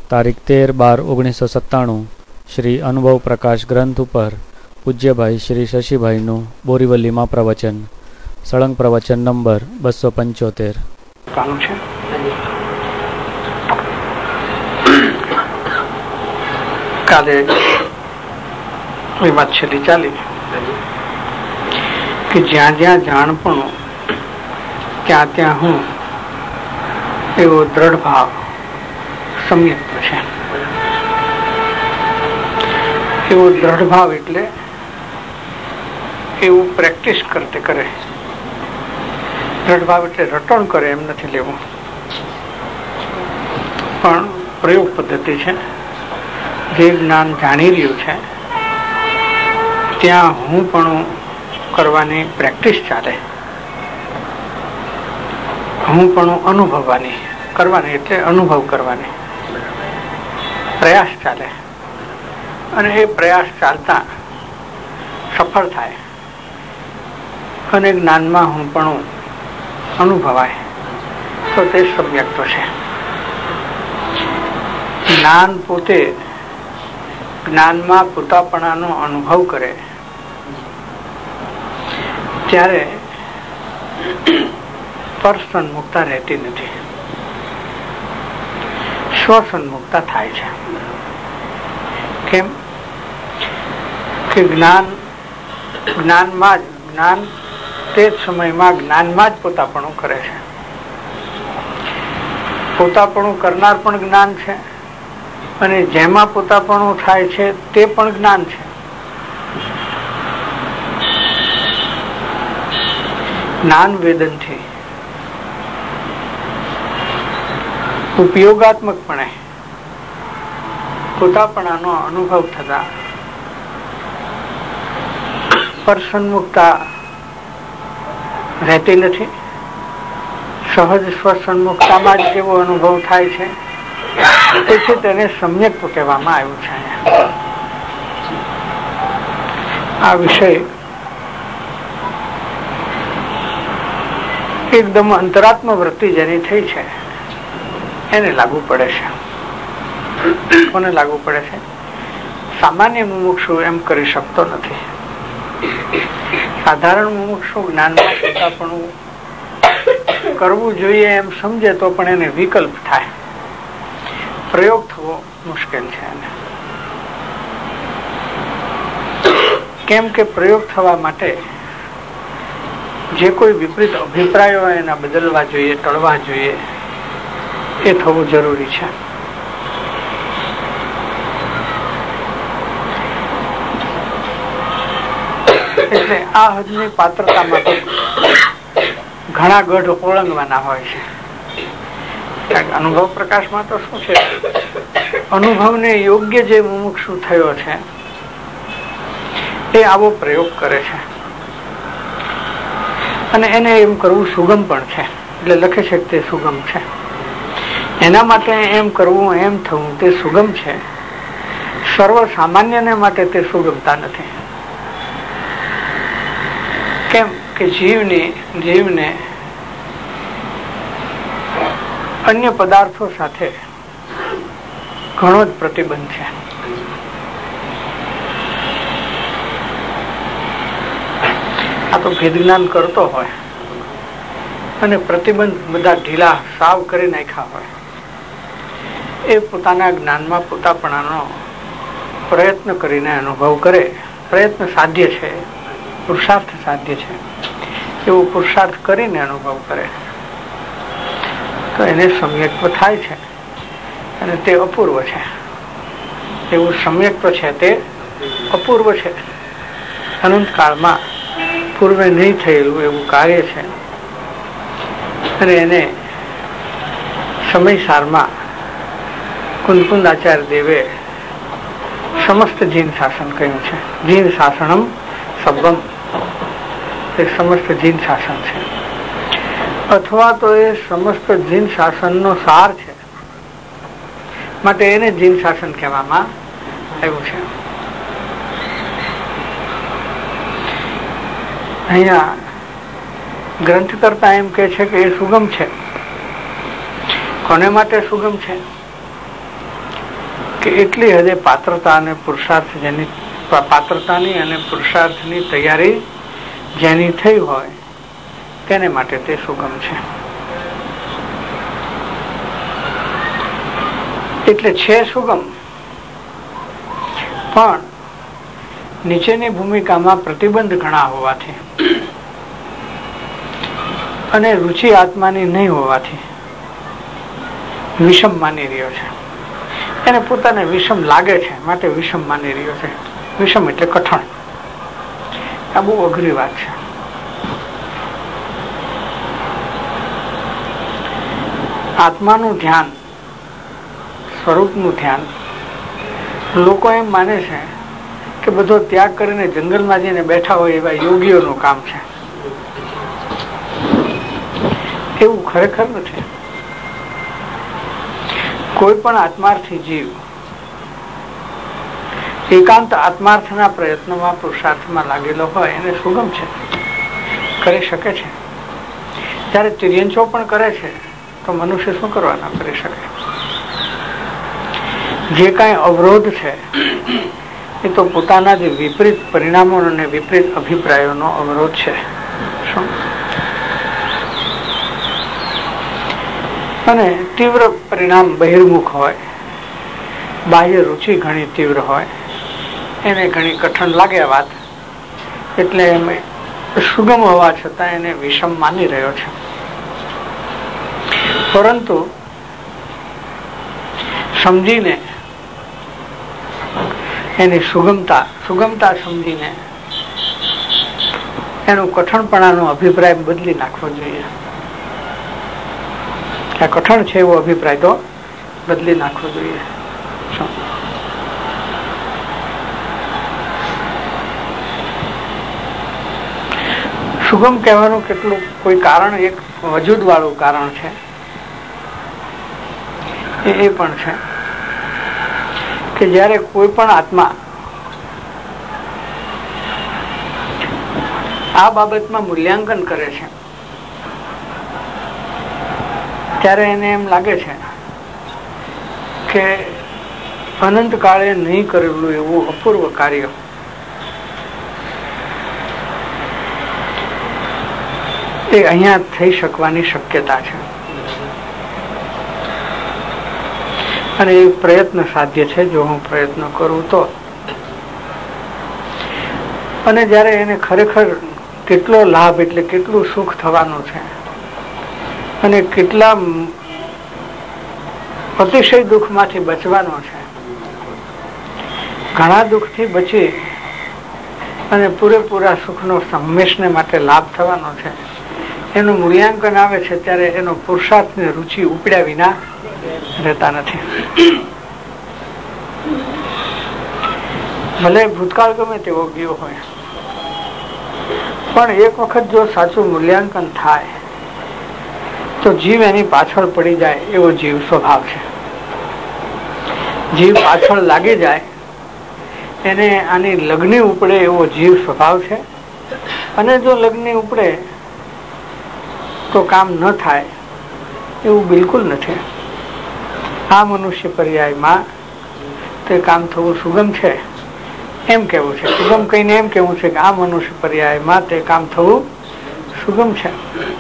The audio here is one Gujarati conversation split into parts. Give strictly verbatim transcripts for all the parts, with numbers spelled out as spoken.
તારીખ તેર બાર ઓગણીસો સત્તાણું શ્રી અનુભવ પ્રકાશ ગ્રંથ ઉપર પૂજ્યભાઈ શ્રી શશીભાઈનું બોરીવલીમાં પ્રવચન, સળંગ પ્રવચન નંબર બસો પંચોતેર. કાલે એ વાત છેલ્લી ચાલી કે જ્યાં જ્યાં જાણપણું ત્યાં ત્યાં હું એવો દ્રઢ ભાવ સમ્યક છે. એવો દ્રઢ ભાવ એટલે એવું પ્રેક્ટિસ કરતે કરે. દ્રઢ ભાવ એટલે રટણ કરે એમ નથી લેવું, પણ પ્રયોગ પદ્ધતિ છે. જે જ્ઞાન જાણી રહ્યું છે ત્યાં હું પણ કરવાની પ્રેક્ટિસ ચાલે. હું પણ અનુભવવાની કરવાની એટલે અનુભવ કરવાની પ્રયાસ ચાલે, અને એ પ્રયાસ ચાલતા સફળ થાય અને જ્ઞાનમાં હું પણ અનુભવાય તો તે સમ્યક્ત છે. જ્ઞાન પોતે જ્ઞાનમાં પોતાપણાનો અનુભવ કરે ત્યારે પરસન્મુખતા રહેતી નથી, સ્વસન્મુખતા થાય છે. કેમ કે જ્ઞાન જ્ઞાનમાં જ જ્ઞાન તે જ સમયમાં જ્ઞાનમાં જ પોતાપણું કરે છે. પોતાપણું કરનાર પણ જ્ઞાન છે અને જેમાં પોતાપણું થાય છે તે પણ જ્ઞાન છે. જ્ઞાન વેદનથી ઉપયોગાત્મકપણે પોતાપણાનો અનુભવ થતા પરસન્મુખતા રહેતી નથી. સહજ સ્વસન્મુખતામાં જ જેવો અનુભવ થાય છે તેથી તેને સમ્યક્ત કહેવામાં આવ્યું છે. આ વિષય એકદમ અંતરાત્મ વૃત્તિ જેની થઈ છે એને લાગુ પડે છે. કોને લાગુ પડે છે? સામાન્ય મુમુક્ષુ એમ કરી શકતો નથી. સાધારણ મુમુક્ષુ જ્ઞાનમાં પોતાપણું કરવું જોઈએ એમ સમજે તો પણ એને વિકલ્પ થાય, પ્રયોગ થવો મુશ્કેલ છે એને. કેમ કે પ્રયોગ થવા માટે જે કોઈ વિપરીત અભિપ્રાયો એના બદલવા જોઈએ, ટળવા જોઈએ, એ થવું જરૂરી છે. એટલે આ હદની પાત્રતામાં તો ઘણા ગઢ ઓળંગવાના હોય છે. અનુભવ પ્રકાશમાં તો શું છે, અનુભવને યોગ્ય જે મુમુક્ષુ થયો છે એ આવો પ્રયોગ કરે છે અને એને એમ કરવું સુગમ પણ છે. એટલે લખે છે કે તે સુગમ છે. એના માટે એમ કરવું, એમ થવું તે સુગમ છે. સર્વ સામાન્યને માટે તે સુગમતા નથી. કેમ કે જીવની જીવને અન્ય પદાર્થો સાથે ઘણો જ પ્રતિબંધ છે. આ તો ભેદ જ્ઞાન કરતો હોય અને પ્રતિબંધ બધા ઢીલા સાવ કરી નાખ્યા હોય, એ પોતાના જ્ઞાનમાં પોતાપણાનો પ્રયત્ન કરીને અનુભવ કરે. પ્રયત્ન સાધ્ય છે, પુરુષાર્થ સાધ્ય છે, એવો પુરુષાર્થ કરીને અનુભવ કરે તો એને સમ્યક્ત્વ થાય છે અને તે અપૂર્વ છે. એવું સમ્યક્ત્વ છે તે અપૂર્વ છે. અનંત કાળમાં પૂર્વે નહીં થયેલું એવું કાર્ય છે અને એને સમયસારમાં કુંદકુંદ આચાર્ય દેવે સમસ્ત જીન શાસન કહ્યું છે. જીન શાસનમ સબ્બમ, એ સમસ્ત જીન શાસન છે, અથવા તો એ સમસ્ત જીન શાસનનો સાર છે, માટે એને જીન શાસન કહેવામાં આવ્યું છે. અહીંયા ગ્રંથ કરતા એમ કે છે કે એ સુગમ છે. કોને માટે સુગમ છે? કે એટલી હદે પાત્રતા અને પુરુષાર્થ જેની પાત્રતાની અને પુરુષાર્થની તૈયારી જેની થઈ હોય તેને માટે તે સુગમ છે. એટલે છે સુગમ, પણ નીચેની ભૂમિકામાં પ્રતિબંધ ઘણા હોવાથી અને રુચિ આત્માની નહીં હોવાથી વિષમ માની રહ્યો છે. એને પોતાને વિષમ લાગે છે માટે વિષમ માની રહ્યો છે. વિષમ એટલે કઠણ. આ બહુ અઘરી વાત છે. આત્માનું ધ્યાન, સ્વરૂપનું ધ્યાન, લોકો એમ માને છે કે બધો ત્યાગ કરીને જંગલમાં જઈને બેઠા હોય એવા યોગીઓનું કામ છે. એવું ખરેખર નથી. કોઈ પણ આત્માર્થી જીવ એકાંત આત્માર્થના પ્રયત્નમાં પુરુષાર્થમાં લાગેલો હોય એને સુગમ છે, કરી શકે છે. જયારે તિર્યંચો પણ કરે છે તો મનુષ્ય શું કરવાના કરી શકે? જે કાંઈ અવરોધ છે એ તો પોતાના જે વિપરીત પરિણામો અને વિપરીત અભિપ્રાયોનો અવરોધ છે. શું? અને તીવ્ર પરિણામ બહિર્મુખ હોય, બાહ્ય રુચિ ઘણી તીવ્ર હોય, એને ઘણી કઠણ લાગે આ વાત, એટલે એમ સુગમ હોવા છતાં એને વિષમ માની રહ્યો છે. પરંતુ સમજીને એની સુગમતા સુગમતા સમજીને એનું કઠણપણાનો અભિપ્રાય બદલી નાખવો જોઈએ. આ કઠણ છે એવો અભિપ્રાય તો બદલી નાખવો જોઈએ. સુગમ કહેવાનું કેટલું કોઈ કારણ, એક વજૂદ વાળું કારણ છે. એ પણ છે કે જયારે કોઈ પણ આત્મા આ બાબતમાં મૂલ્યાંકન કરે છે ત્યારે એને એમ લાગે છે કે અનંત કાળે નહીં કરેલું એવું અપૂર્વ કાર્ય એ અહીંયા થઈ શકવાની શક્યતા છે અને એ પ્રયત્ન સાધ્ય છે જો હું પ્રયત્ન કરું તો. અને જયારે એને ખરેખર કેટલો લાભ એટલે કેટલું સુખ થવાનું છે અને કેટલા અતિશય દુઃખમાંથી બચવાનો છે, ઘણા દુઃખથી બચી અને પૂરેપૂરા સુખનો હંમેશને માટે લાભ થવાનો છે, એનું મૂલ્યાંકન આવે છે ત્યારે એનો પુરુષાર્થ ને રુચિ ઉપડ્યા વિના રહેતા નથી. ભલે ભૂતકાળ ગમે તેવો ગયો હોય, પણ એક વખત જો સાચું મૂલ્યાંકન થાય તો જીવ એની પાછળ પડી જાય એવો જીવ સ્વભાવ છે. જીવ પાછળ લાગી જાય એને આની લગ્ની ઉપડે એવો જીવ સ્વભાવ છે. અને જો લગ્ની ઉપડે તો કામ ન થાય એવું બિલકુલ નથી. આ મનુષ્ય પર્યાયમાં તે કામ થવું સુગમ છે એમ કેવું છે. સુગમ કહીને એમ કેવું છે કે આ મનુષ્ય પર્યાયમાં તે કામ થવું સુગમ છે.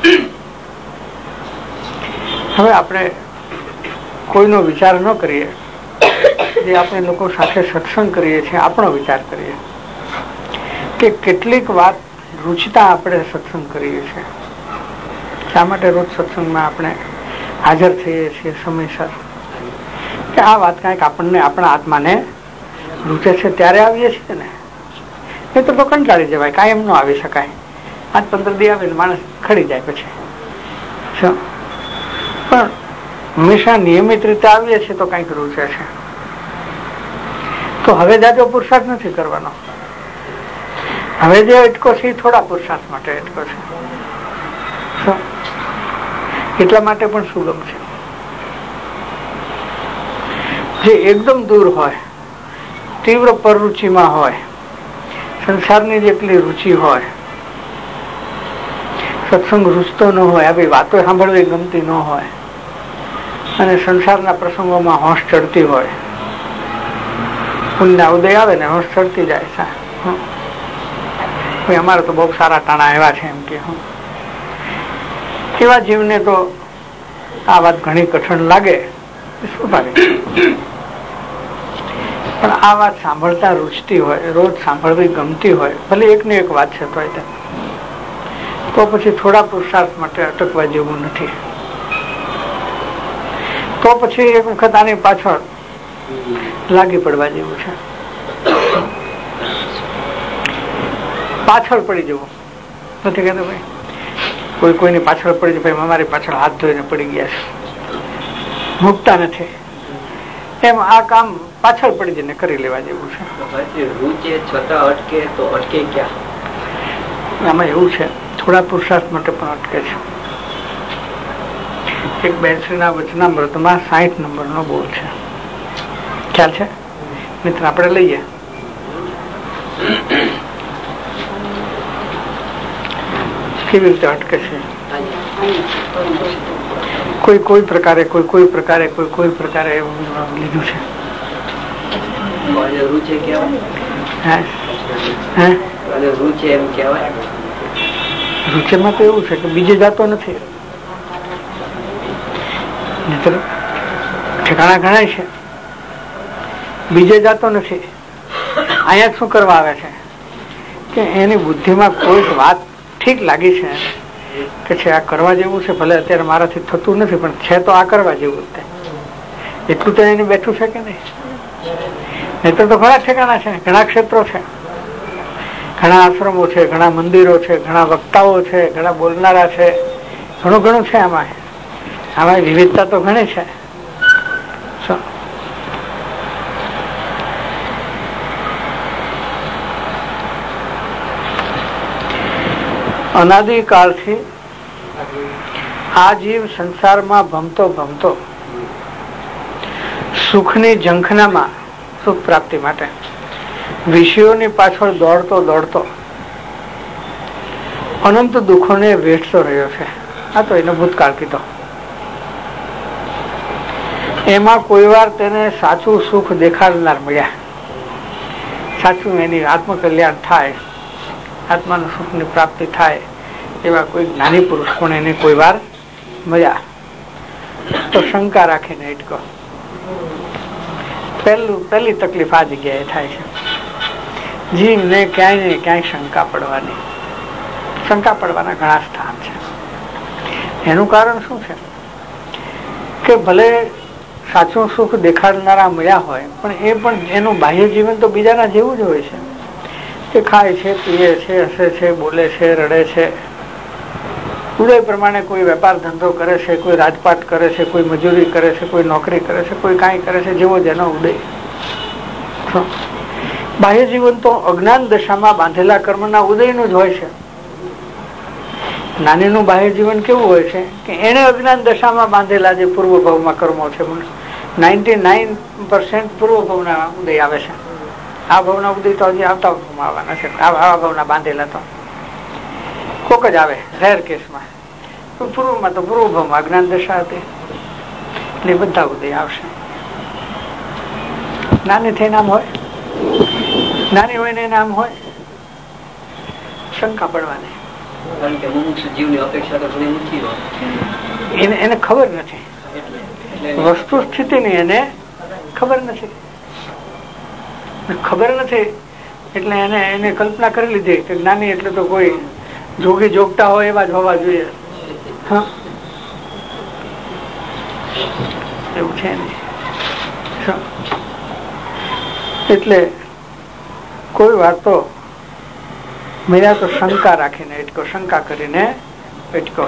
હવે આપણે કોઈનો વિચાર ન કરીએ, જે આપણે લોકો સાથે સત્સંગ કરીએ છીએ આપણો વિચાર કરીએ કે કેટલીક વાત રૂચતા આપણે સત્સંગ કરીએ છીએ. શા માટે રોજ સત્સંગમાં આપણે હાજર થઈએ છીએ સમયસર? કે આ વાત કાંઈક આપણને આપણા આત્માને રૂચે છે ત્યારે આવીએ છીએ ને. એ તો કંટાળી જવાય, કાયમ ન આવી શકાય. આજ પંદર દી આવે માણસ ખડી જાય પછી. પણ હંમેશા નિયમિત રીતે આવીએ છીએ તો કંઈક રૂચે છે. તો હવે જાજો પુરુષાર્થ નથી કરવાનો. હવે જે અટકો છે એ થોડા પુરુષાર્થ માટે અટકો છે. એટલા માટે પણ સુગમ છે. જે એકદમ દૂર હોય, તીવ્ર પરરુચિમાં હોય, સંસારની જેટલી રુચિ હોય, સત્સંગ રૂચતો ન હોય, આવી વાતો સાંભળવી ગમતી ન હોય અને સંસારના પ્રસંગોમાં હોંશ ચડતી હોય, પુણ્યના ઉદય આવે ને હું ચડતી જાય છે. અમારે તો બહુ સારા ટાણા એવા છે એમ કે હું એવા જીવને તો આ વાત ઘણી કઠણ લાગે, શું લાગે, પણ આ વાત સાંભળતા રૂચતી હોય, રોજ સાંભળવી ગમતી હોય, ભલે એક ને એક વાત છે તો તો પછી થોડા પુરુષાર્થ માટે અટકવા જેવું નથી. તો પછી એક વખત આની પાછળ લાગી પડવા જેવું છે. પાછળ પડી જવું નથી કહેતો ભાઈ, કોઈ કોઈની પાછળ પડી જાય, ભાઈ અમારી પાછળ હાથ ધોઈને પડી ગયા છે, મૂકતા નથી, એમ આ કામ પાછળ પડી જઈને કરી લેવા જેવું છે. આમાં એવું છે, થોડા પુરુષાર્થ માટે પણ અટકે છે. એક બેનશ્રીના વચનામૃતમાં સાહીઠ નંબર નો બોલ છે, ખ્યાલ છે મિત્ર? આપણે લઈએ. કેવી રીતે અટકે છે? કોઈ કોઈ પ્રકારે કોઈ કોઈ પ્રકારે કોઈ કોઈ પ્રકારે એવું લીધું છે. રૂચેમાં તો એવું છે કે બીજે જાતો નથી, ઠેકાણા ઘણા છે, બીજે જાતો નથી. અહીંયા શું કરવા આવે છે કે એની બુદ્ધિમાં કોઈ વાત ઠીક લાગી છે કે છે આ કરવા જેવું છે, ભલે અત્યારે મારાથી થતું નથી પણ છે તો આ કરવા જેવું જ, એટલું તો એને બેઠું છે કે નહીં? નહીતર તો ઘણા ઠેકાણા છે, ઘણા ક્ષેત્રો છે, ઘણા આશ્રમો છે, ઘણા મંદિરો છે, ઘણા વક્તાઓ છે, ઘણા બોલનારા છે, ઘણું ઘણું છે. આમાં આમાં વિવિધતા તો ઘણી છે. અનાદિકાળથી આ જીવ સંસારમાં ભમતો ભમતો સુખની ઝંખનામાં, સુખ પ્રાપ્તિ માટે વિષયોની પાછળ દોડતો દોડતો અનંત દુઃખોને વેઠતો રહ્યો છે. આ તો એનો ભૂતકાળ કીધો. એમાં કોઈ વાર તેને સાચું સુખ દેખાડનાર મળ્યા, સાચું એની આત્મકલ્યાણ થાય, આત્માનું સુખની પ્રાપ્તિ થાય એવા કોઈ જ્ઞાની પુરુષ પણ એને કોઈ વાર મળ્યા તો શંકા રાખીને અટકો. પહેલું પહેલી તકલીફ આ જગ્યાએ થાય છે, જીવને ક્યાંય ને ક્યાંય શંકા પડવાની. શંકા પડવાના ઘણા સ્થાન છે. એનું કારણ શું છે કે ભલે સાચું સુખ દેખાડનારા મળ્યા હોય પણ એ પણ એનું બાહ્ય જીવન તો બીજાના જેવું જ હોય છે, કે ખાય છે, પીએ છે, હસે છે, બોલે છે, રડે છે, ઉદય પ્રમાણે કોઈ વેપાર ધંધો કરે છે, કોઈ રાજપાટ કરે છે, કોઈ મજૂરી કરે છે, કોઈ નોકરી કરે છે, કોઈ કાંઈ કરે છે, જેવો જેનો ઉદય. બાહ્ય જીવન તો અજ્ઞાન દશામાં બાંધેલા કર્મના ઉદયનું જ હોય છે. જ્ઞાનીનું બાહ્ય જીવન કેવું હોય છે કે એને અજ્ઞાન દશામાં બાંધેલા જે પૂર્વ ભાવમાં કર્મો છે, નાઇન્ટી નાઇન પર્સન્ટ પૂર્વ ભાવના ઉદય આવે છે. આ ભાવના ઉદય તો હજી આવતા આવવાના છે. આવા ભાવના બાંધેલા તો કોક જ આવે, રેર કેસમાં. પૂર્વમાં તો પૂર્વ ભાવમાં અજ્ઞાન દશા હતી એટલે બધા ઉદય આવશે. નાની થઈ નામ હોય, નાની હોય ને નામ હોય, શંકા પડવાની. એને ખબર નથી, વસ્તુ સ્થિતિની એને ખબર નથી. ખબર નથી એટલે એને એને કલ્પના કરી લીધી કે જ્ઞાની એટલે તો કોઈ જોગી જોગતા હોય એવા જ હોવા જોઈએ. હા, એવું છે ને. એટલે કોઈ વાત તો મેરા તો શંકા રાખીને અટકો, શંકા કરીને અટકો.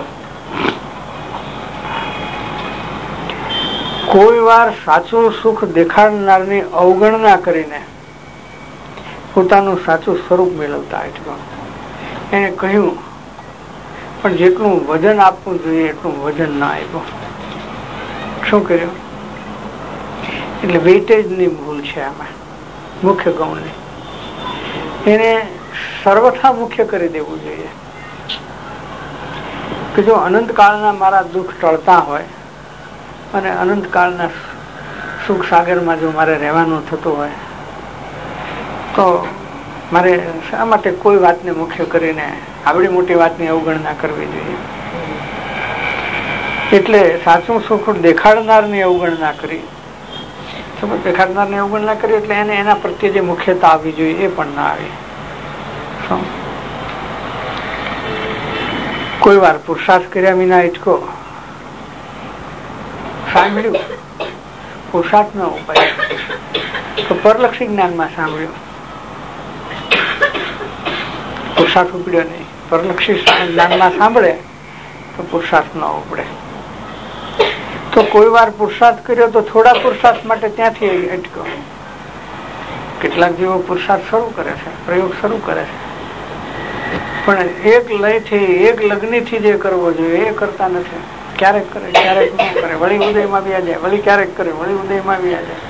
કોઈ વાર સાચું સુખ દેખાડનારની અવગણના કરીને પોતાનું સાચું સ્વરૂપ મેળવતા અટકો. એને કહ્યું પણ જેટલું વજન આપવું જોઈએ એટલું વજન ના આપ્યું. શું કર્યું? એટલે વેઇટેજ ની ભૂલ છે આમાં, મુખ્ય ગૌણની. એને સર્વથા મુખ્ય કરી દેવું જોઈએ કે જો અનંતકાળના મારા દુઃખ ટળતા હોય અને અનંતકાળના સુખ સાગરમાં જો મારે રહેવાનું થતું હોય તો મારે શા માટે કોઈ વાતને મુખ્ય કરીને આવડી મોટી વાતની અવગણના કરવી જોઈએ? એટલે સાચું સુખ દેખાડનારની અવગણના કરી, દેખાડનારની અવગણના કરી એટલે એને એના પ્રત્યે જે મુખ્યતા આવવી જોઈએ એ પણ ના આવી. કોઈ વાર પુરુષાર્થ કર્યા વિના ઇટકો સાંભળ્યું, પુરુષાર્થ નો ઉપાય તો પરલક્ષી જ્ઞાનમાં સાંભળ્યું, પુરુષાર્થ ઉપડ્યો નહીં. પરલક્ષી જ્ઞાનમાં સાંભળે તો પુરુષાર્થ ન ઉપડે. તો કોઈ વાર પુરુષાર્થ કર્યો તો થોડા પુરુષાર્થ માટે ત્યાંથી અટક્યો. કેટલાક જેવો પુરુષાર્થ શરૂ કરે છે, પ્રયોગ શરૂ કરે છે, પણ એક લયથી એક લગ્નથી જે કરવો જોઈએ એ કરતા નથી. ક્યારેક કરે, ક્યારેક ન કરે, વળી ઉદયમાં બી આ જાય, વળી ક્યારેક કરે, વળી ઉદયમાં બી આ જાય.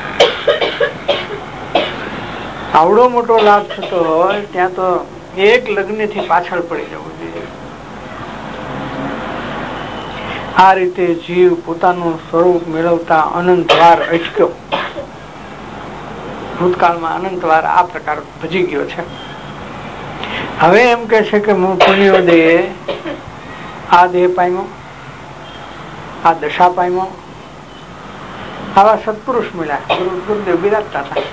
આવડો મોટો લાભ થતો હોય ત્યાં તો એક લગ્નથી પાછળ પડી જવું જોઈએ. આ રીતે જીવ પોતાનું સ્વરૂપ મેળવતા અનંત વાર અટક્યો. ભૂતકાળમાં અનંત વાર આ પ્રકાર ભજી ગયો છે. હવે એમ કે છે કે હું પુણ્યોદયે આ દેહ પામ્યો, આ દશા પામ્યો, આવા સત્પુરુષ મળ્યા. ગુરુદેવ બિરાજતા હતા.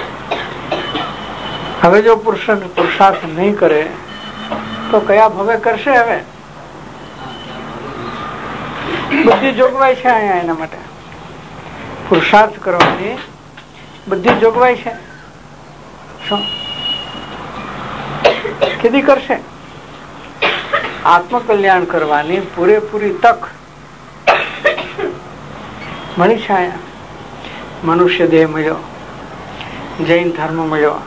હવે જો પુરુષાર્થ નહીં કરે તો કયા ભવે કરશે? હવે બધી જોગવાઈ છે અહીંયા એના માટે. પુરુષાર્થ કરવાની બધી જોગવાઈ છે. શું કેદી કરશે? આત્મકલ્યાણ કરવાની પૂરેપૂરી તક મળી છે અહીંયા. મનુષ્ય દેહ મળ્યો, જૈન ધર્મ મળ્યો,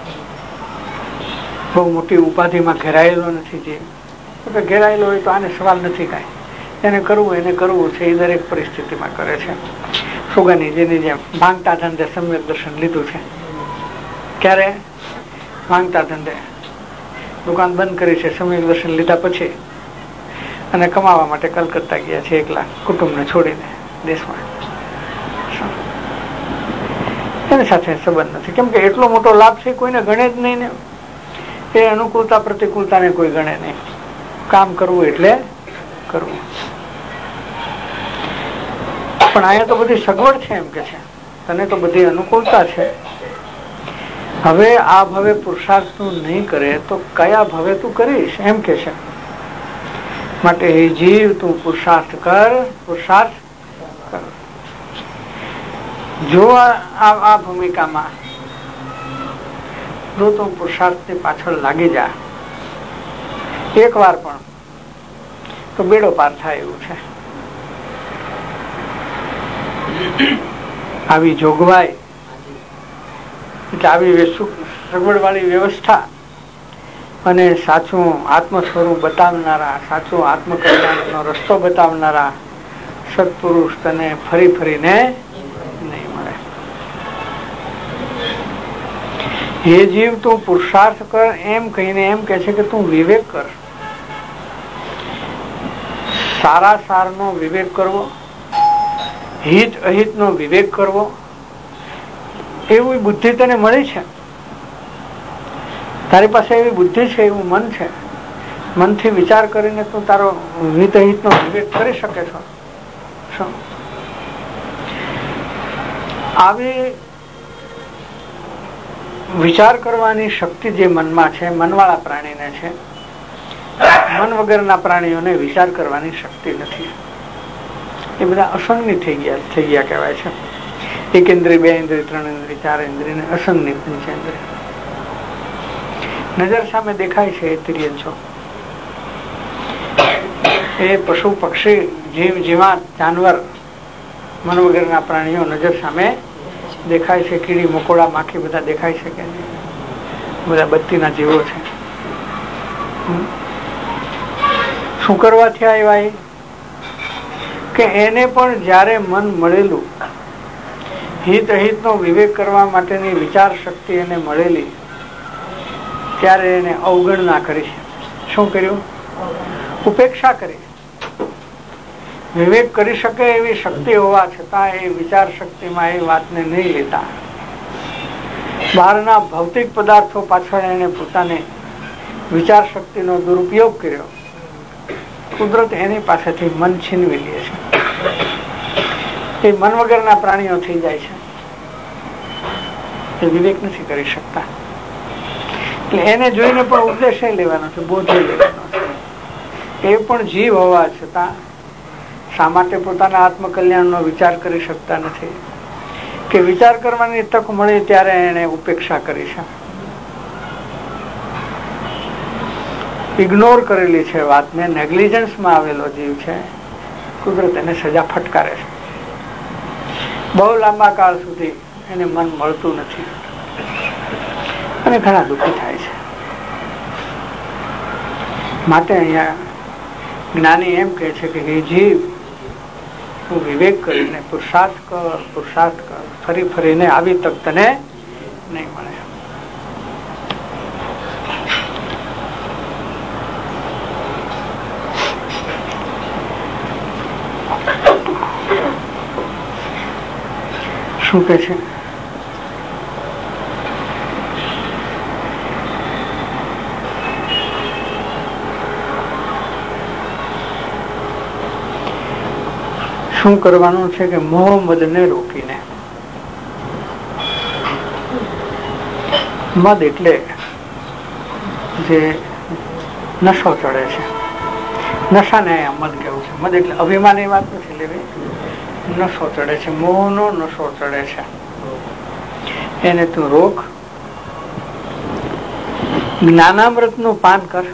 બહુ મોટી ઉપાધિમાં ઘેરાયેલો નથી. જે ઘેરાયેલો હોય તો આને સવાલ નથી કાંઈ. એને કરવું એને કરવું છે એ દરેક પરિસ્થિતિમાં કરે છે. સુગાની જેની જેમ માંગતા ધંધે સમ્યક દર્શન લીધું છે. ક્યારે? માંગતા ધંધે દુકાન બંધ કરી છે સમ્યક દર્શન લીધા પછી, અને કમાવા માટે કલકત્તા ગયા છે એકલા, કુટુંબને છોડીને દેશમાં. એની સાથે સંબંધ નથી, કેમ કે એટલો મોટો લાભ છે કોઈને ગણે જ નહીં ને. એ અનુકૂળતા પ્રતિકૂળતાને કોઈ ગણે નહીં. કામ કરવું એટલે કરવું. પણ અહીંયા તો બધી સગવડ છે. એમ કે છે તને તો બધી અનુકૂળતા છે. હવે આ ભવે પુરુષાર્થ તું નહીં કરે તો કયા ભવે તું કરીશ? એમ કે છે. માટે હે જીવ તું પુરુષાર્થ કર, પુરુષાર્થ કર. જો આ ભૂમિકામાં જો તું પુરુષાર્થની પાછળ લાગી જા એક વાર પણ, તો બેડો પાર થાય એવું છે. આવી જોગવાઈ એટલે આવી સગવડ વાળી વ્યવસ્થા અને સાચું આત્મ સ્વરૂપ બતાવનારા, સાચું આત્મકલ્યાણનો રસ્તો બતાવનારા સત્પુરુષ તને ફરી ફરીને નહીં મળે. હે જીવ તું પુરુષાર્થ કર એમ કહીને એમ કે છે કે તું વિવેક કર. સારા સાર નો વિવેક કરવો, હિત અહિત નો વિવેક કરવો, એવી બુદ્ધિ તને મળી છે. તારી પાસે એવી બુદ્ધિ છે, એવું મન છે. મનથી વિચાર કરીને તું તારો હિત અહિત નો વિવેક કરી શકે છો. શું આવી વિચાર કરવાની શક્તિ જે મનમાં છે, મનવાળા પ્રાણીને છે. મન વગરના પ્રાણીઓને વિચાર કરવાની શક્તિ નથી. એ બધા અસંગની થઈ ગયા થઈ ગયા કહેવાય છે. એક ઇન્દ્રિય, બે ઇન્દ્રિય, ત્રણ ઇન્દ્રિય, ચાર ઇન્દ્રિય ને અસંગની પંચેન્દ્રિય. નજર સામે દેખાય છે એ તિર્યંશો. એ પશુ પક્ષી જીવ જીવાત જાનવર મન વગરના પ્રાણીઓ નજર સામે દેખાય છે. કીડી મકોડા માખી બધા દેખાય છે કે બધા બત્તીના જીવો છે. શું કરવાથી આવ્યા? કે એને પણ જયારે મન મળેલું, હિત અહિત નો વિવેક કરવા માટેની વિચાર શક્તિ એને મળેલી, ત્યારે એને અવગણના કરી. શું કર્યું? ઉપેક્ષા કરી. વિવેક કરી શકે એવી શક્તિ હોવા છતાં એ વિચાર શક્તિમાં એ વાતને નહીં લેતા, બહારના ભૌતિક પદાર્થો પાછળ એને પોતાની વિચાર શક્તિનો દુરુપયોગ કર્યો. કુદરત એની પાસેથી મન છીનવી લે છે. એ મન વગરના પ્રાણીઓ થઈ જાય છે. એ વિવેક નથી કરી શકતા. એટલે એને જોઈને પણ ઉપદેશ લેવાનો છે, બોધ લેવાનો છે. એ પણ જીવ હોવા છતાં શા માટે પોતાના આત્મકલ્યાણનો વિચાર કરી શકતા નથી? કે વિચાર કરવાની તક મળી ત્યારે એને ઉપેક્ષા કરી છે, ઇગ્નોર કરેલી છે વાતને. નેગ્લિજન્સમાં આવેલો જીવ છે. કુદરત એને સજા ફટકારે છે. બહુ લાંબા કાળ સુધી એને મન મળતું નથી અને ઘણા દુઃખી થાય છે. માટે અહીંયા જ્ઞાની એમ કહે છે કે હે જીવ, તું વિવેક કરીને પુરુષાર્થ કર, પુરુષાર્થ કર. ફરી ફરીને આવી તક તને નહીં મળે. શું કે છે? શું કરવાનું છે કે મોહમ્મદને રોકીને. મદ એટલે જે નશો ચડે છે, નશાને મદ કેવું છે. મદ એટલે અભિમાન એ વાત નથી લેવી. નશો ચડે છે, મોહનો નશો ચડે છે, એને તું રોક. જ્ઞાનામૃત નું પાન કર.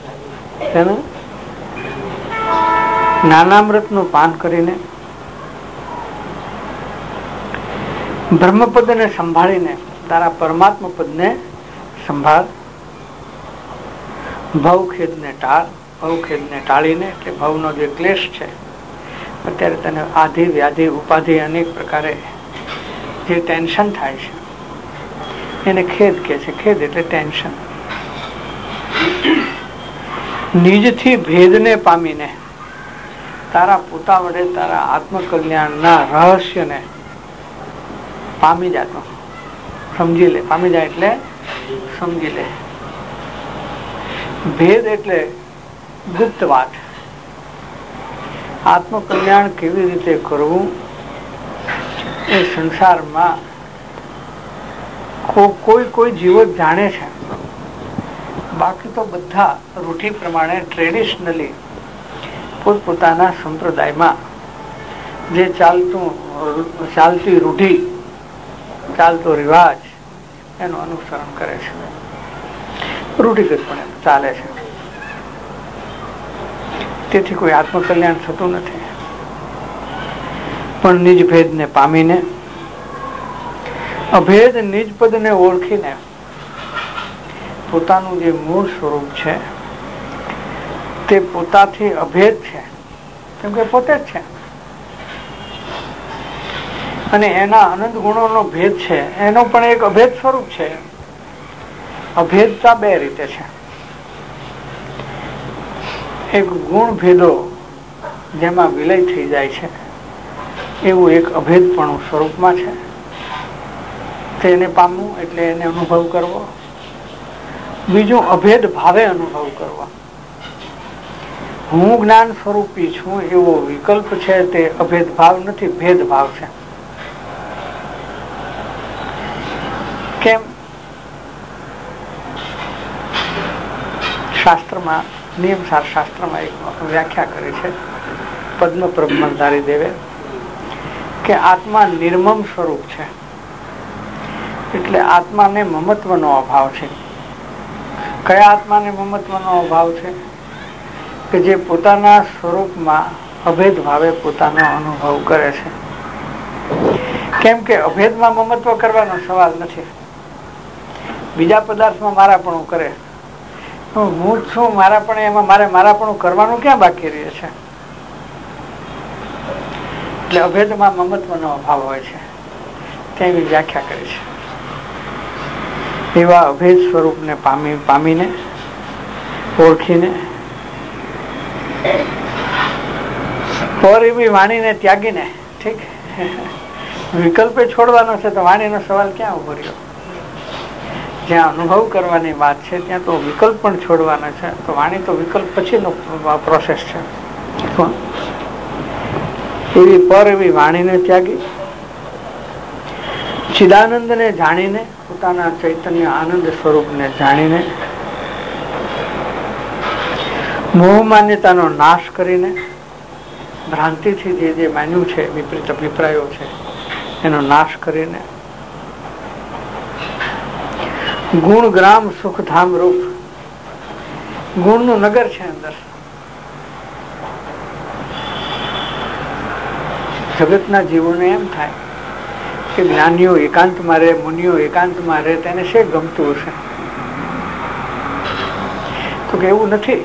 જ્ઞાનામૃત નું પાન કરીને બ્રહ્મપદ ને સંભાળીને તારા પરમાત્મા પદ ને સંભાળ. ભવખેદ ને ટાળ. ભવખેદ ને ટાળીને, એટલે ભવનો જે ક્લેશ છે, અત્યારે તને આધિ વ્યાધિ ઉપાધિ અનેક પ્રકારે જે ટેન્શન થાય છે એને ખેદ કે છે. ખેદ એટલે ટેન્શન. નિજથી ભેદને પામીને તારા પોતા વડે તારા આત્મકલ્યાણના રહસ્યને પામી જાતો, સમજી લે. પામી જાય એટલે સમજી લે. ભેદ એટલે ગુપ્ત વાત. આત્મકલ્યાણ કેવી રીતે કરવું એ સંસારમાં કોઈ કોઈ જીવો જાણે છે. બાકી તો બધા રૂઢિ પ્રમાણે ટ્રેડિશનલી પોતપોતાના સંપ્રદાયમાં જે ચાલતું ચાલતી રૂઢિ, ચાલતો રિવાજ, એનું અનુસરણ કરે છે. રૂઢિગતપણે ચાલે છે. તેથી કોઈ આત્મકલ્યાણ થતું નથી. પણ નિજ ભેદને પામીને, અભેદ નિજ પદને ઓળખીને પોતાનું જે મૂળ સ્વરૂપ છે તે પોતાથી અભેદ છે, કેમ કે પોતે જ છે. અને એના અનંત ગુણોનો ભેદ છે, એનો પણ એક અભેદ સ્વરૂપ છે. અભેદતા બે રીતે છે. એક ગુણ ભેદો જેમાં વિલય થઈ જાય છે એવું એક અભેદપણું સ્વરૂપમાં છે. તેને પામવું એટલે એને અનુભવ કરવો. બીજું અભેદ ભાવે અનુભવ કરવો. હું જ્ઞાન સ્વરૂપી છું એવો વિકલ્પ છે, તે અભેદ ભાવ નથી, ભેદ ભાવ છે. કેમ? શાસ્ત્રમાં, નિયમસાર શાસ્ત્રમાં એક વ્યાખ્યા કરી છે પદ્મપ્રભ મલધારી દેવે કે આત્મા નિર્મમ સ્વરૂપ છે. એટલે આત્માને મમત્વનો અભાવ છે. કયા આત્માને મમત્વનો અભાવ છે? કે જે પોતાના સ્વરૂપમાં અભેદ ભાવે પોતાનો અનુભવ કરે છે. કેમ કે અભેદમાં મમત્વ કરવાનો સવાલ નથી. બીજા પદાર્થમાં મારાપણું કરે, હું જ છું મારા પણ, એમાં મારે મારાપણું કરવાનું ક્યાં બાકી રહે છે? એટલે અભેદમાં મમત્વનો અભાવ હોય છે. તેવી વ્યાખ્યા કરી છે. એવા અભેદ સ્વરૂપને પામી પામીને ઓળખીને પર એવી વાણીને ત્યાગીને, ઠીક, વિકલ્પે છોડવાનો છે તો વાણીનો સવાલ ક્યાં ઉભો રહ્યો? જ્યાં અનુભવ કરવાની વાત છે ત્યાં તો વિકલ્પ પણ છોડવાના છે. તો વાણી તો વિકલ્પ પછીનો પ્રોસેસ છે. એવી પર એવી વાણીને ત્યાગી ચિદાનંદને જાણીને, પોતાના ચૈતન્ય આનંદ સ્વરૂપને જાણીને, મોહ માન્યતાનો નાશ કરીને, ભ્રાંતિથી જે જે માન્યું છે, વિપરીત અભિપ્રાયો છે, એનો નાશ કરીને, ગુણ ગ્રામ સુખ ધામ રૂપ, ગુણનું નગર છે અંદર. જગતના જીવોને એમ થાય કે જ્ઞાનીઓ એકાંતમાં રહે, મુનિઓ એકાંતમાં રહે, તેને છે ગમતું હશે. તો કે એવું નથી.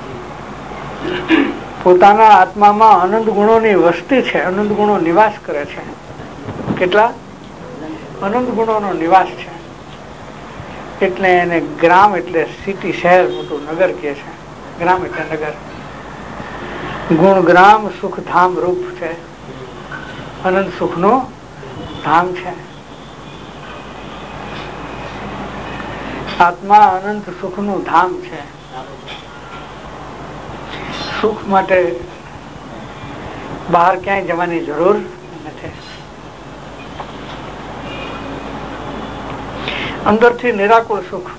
પોતાના આત્મામાં અનંત ગુણોની વસ્તી છે, અનંત ગુણો નિવાસ કરે છે. કેટલા અનંત ગુણોનો નિવાસ છે. એટલે એને ગ્રામ એટલે સિટી, શહેર, મોટું નગર કહે છે. ગ્રામ એટલે નગર. ગુણ ગ્રામ સુખ ધામ રૂપ છે, અનંત સુખ નું ધામ છે. આત્મા અનંત સુખ નું ધામ છે. સુખ માટે બહાર ક્યાંય જવાની જરૂર નથી. અંદરથી નિરાકુળ સુખ,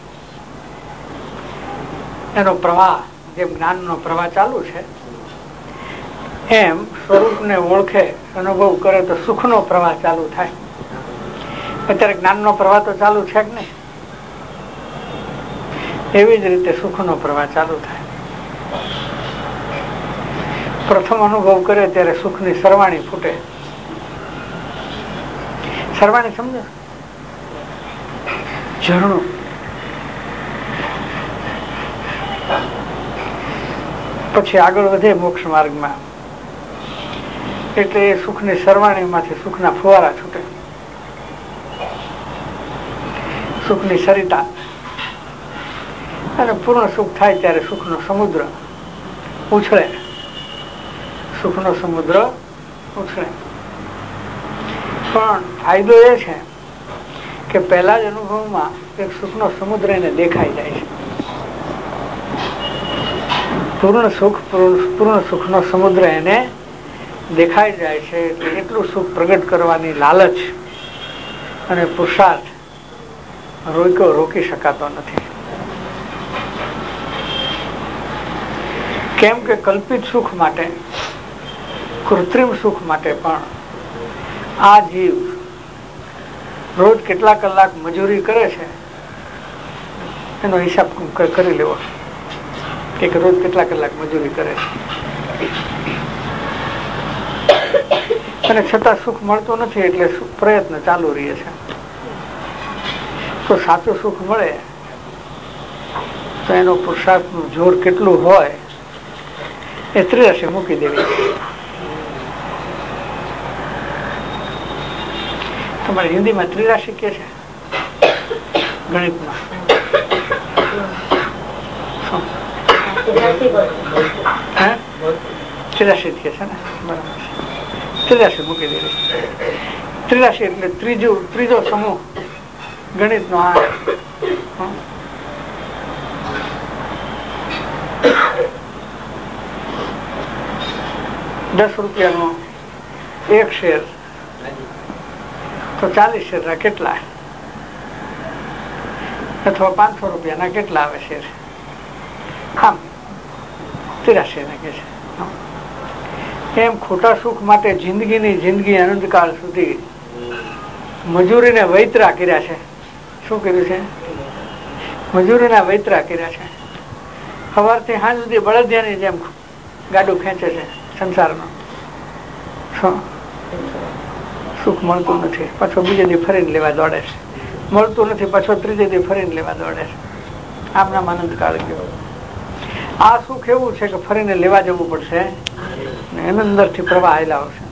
એનો પ્રવાહ, જેમ જ્ઞાનનો પ્રવાહ ચાલુ છે, એમ સ્વરૂપને ઓળખે, અનુભવ કરે તો સુખનો પ્રવાહ ચાલુ થાય. અત્યારે જ્ઞાનનો પ્રવાહ તો ચાલુ છે કે નહીં? એવી જ રીતે સુખનો પ્રવાહ ચાલુ થાય. પ્રથમ અનુભવ કરે ત્યારે સુખની સરવાણી ફૂટે. સરવાણી સમજો? ઝરણું. પછી આગળ વધે મોક્ષ માર્ગમાં એટલે એ સુખની સરવાણીમાંથી સુખના ફુવારા છૂટે, સુખની સરિતા. અને પૂર્ણ સુખ થાય ત્યારે સુખનો સમુદ્ર ઉછળે. સુખનો સમુદ્ર ઉછળે. પણ ફાયદો એ છે કે પહેલા જ અનુભવમાં એક સુખનો સમુદ્ર એને દેખાઈ જાય છે. પૂર્ણ સુખ, પૂર્ણ સુખનો સમુદ્ર એને દેખાઈ જાય છે. એટલે એટલું સુખ પ્રગટ કરવાની લાલચ અને પુરુષાર્થ રોક્યો રોકી શકાતો નથી. કેમ કે કલ્પિત સુખ માટે, કૃત્રિમ સુખ માટે પણ આ જીવ રોજ કેટલા કલાક મજૂરી કરે છે એનો હિસાબ કરી લેવો કે રોજ કેટલા કલાક મજૂરી કરે છે. અને છતાં સુખ મળતું નથી એટલે પ્રયત્ન ચાલુ રહે છે. તો સાચું સુખ મળે તો એનો પુરુષાર્થનું જોર કેટલું હોય એ ત્રિરાશી મૂકી દેવી. તમારે હિન્દીમાં ત્રિરાશી કે છે, ગણિતમાં ત્રિરાશી કે છે ને? બરાબર. ત્રિરાશી મૂકી દેવી. ત્રિરાશી એટલે ત્રીજો ત્રીજો સમૂહ ગણિત નો. આ દસ રૂપિયાનો એક શેર તો ચાલીસ શેર ના કેટલા, અથવા પાંચસો રૂપિયાના કેટલા આવે શેર? આમ તિરાશી ના કે છે. એમ ખોટા સુખ માટે જિંદગીની જિંદગી અનંતકાળ સુધી મજૂરીને વૈતરા કર્યા છે. શું કર્યું છે? મજૂરીના વૈતરા કર્યા છે. સવારથી સાંજ સુધી બળદિયાની જેમ ગાડું ખેંચે છે સંસારનો. સુખ મળતું નથી, પાછો બીજે દી ફરીને લેવા દોડે છે. મળતું નથી, પાછો ત્રીજે દી ફરીને લેવા દોડે છે. આમના આનંદ કાળ ગયો. આ સુખ એવું છે કે ફરીને લેવા જવું પડશે, એની અંદરથી પ્રવાહ આવેલા આવશે.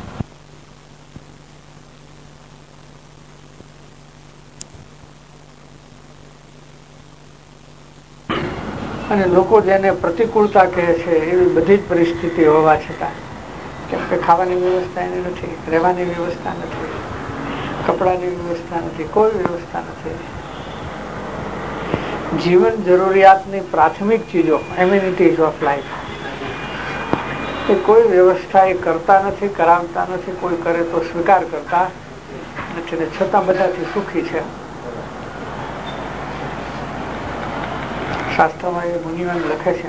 અને લોકો જેને પ્રતિકૂળતા કહે છે એવી બધી જ પરિસ્થિતિ હોવા છતાં, કેમ કે ખાવાની વ્યવસ્થા એની નથી, રહેવાની વ્યવસ્થા નથી, કપડાની વ્યવસ્થા નથી, કોઈ વ્યવસ્થા નથી, જીવન જરૂરિયાતની પ્રાથમિક ચીજો, એમ્યુનિટીઝ ઓફ લાઈફ, એ કોઈ વ્યવસ્થા એ કરતા નથી, કરાવતા નથી. કોઈ કરે તો સ્વીકાર કરતા નથી ને છતાં બધાથી સુખી છે. શાસ્ત્રમાં એ મુનિવન લખે છે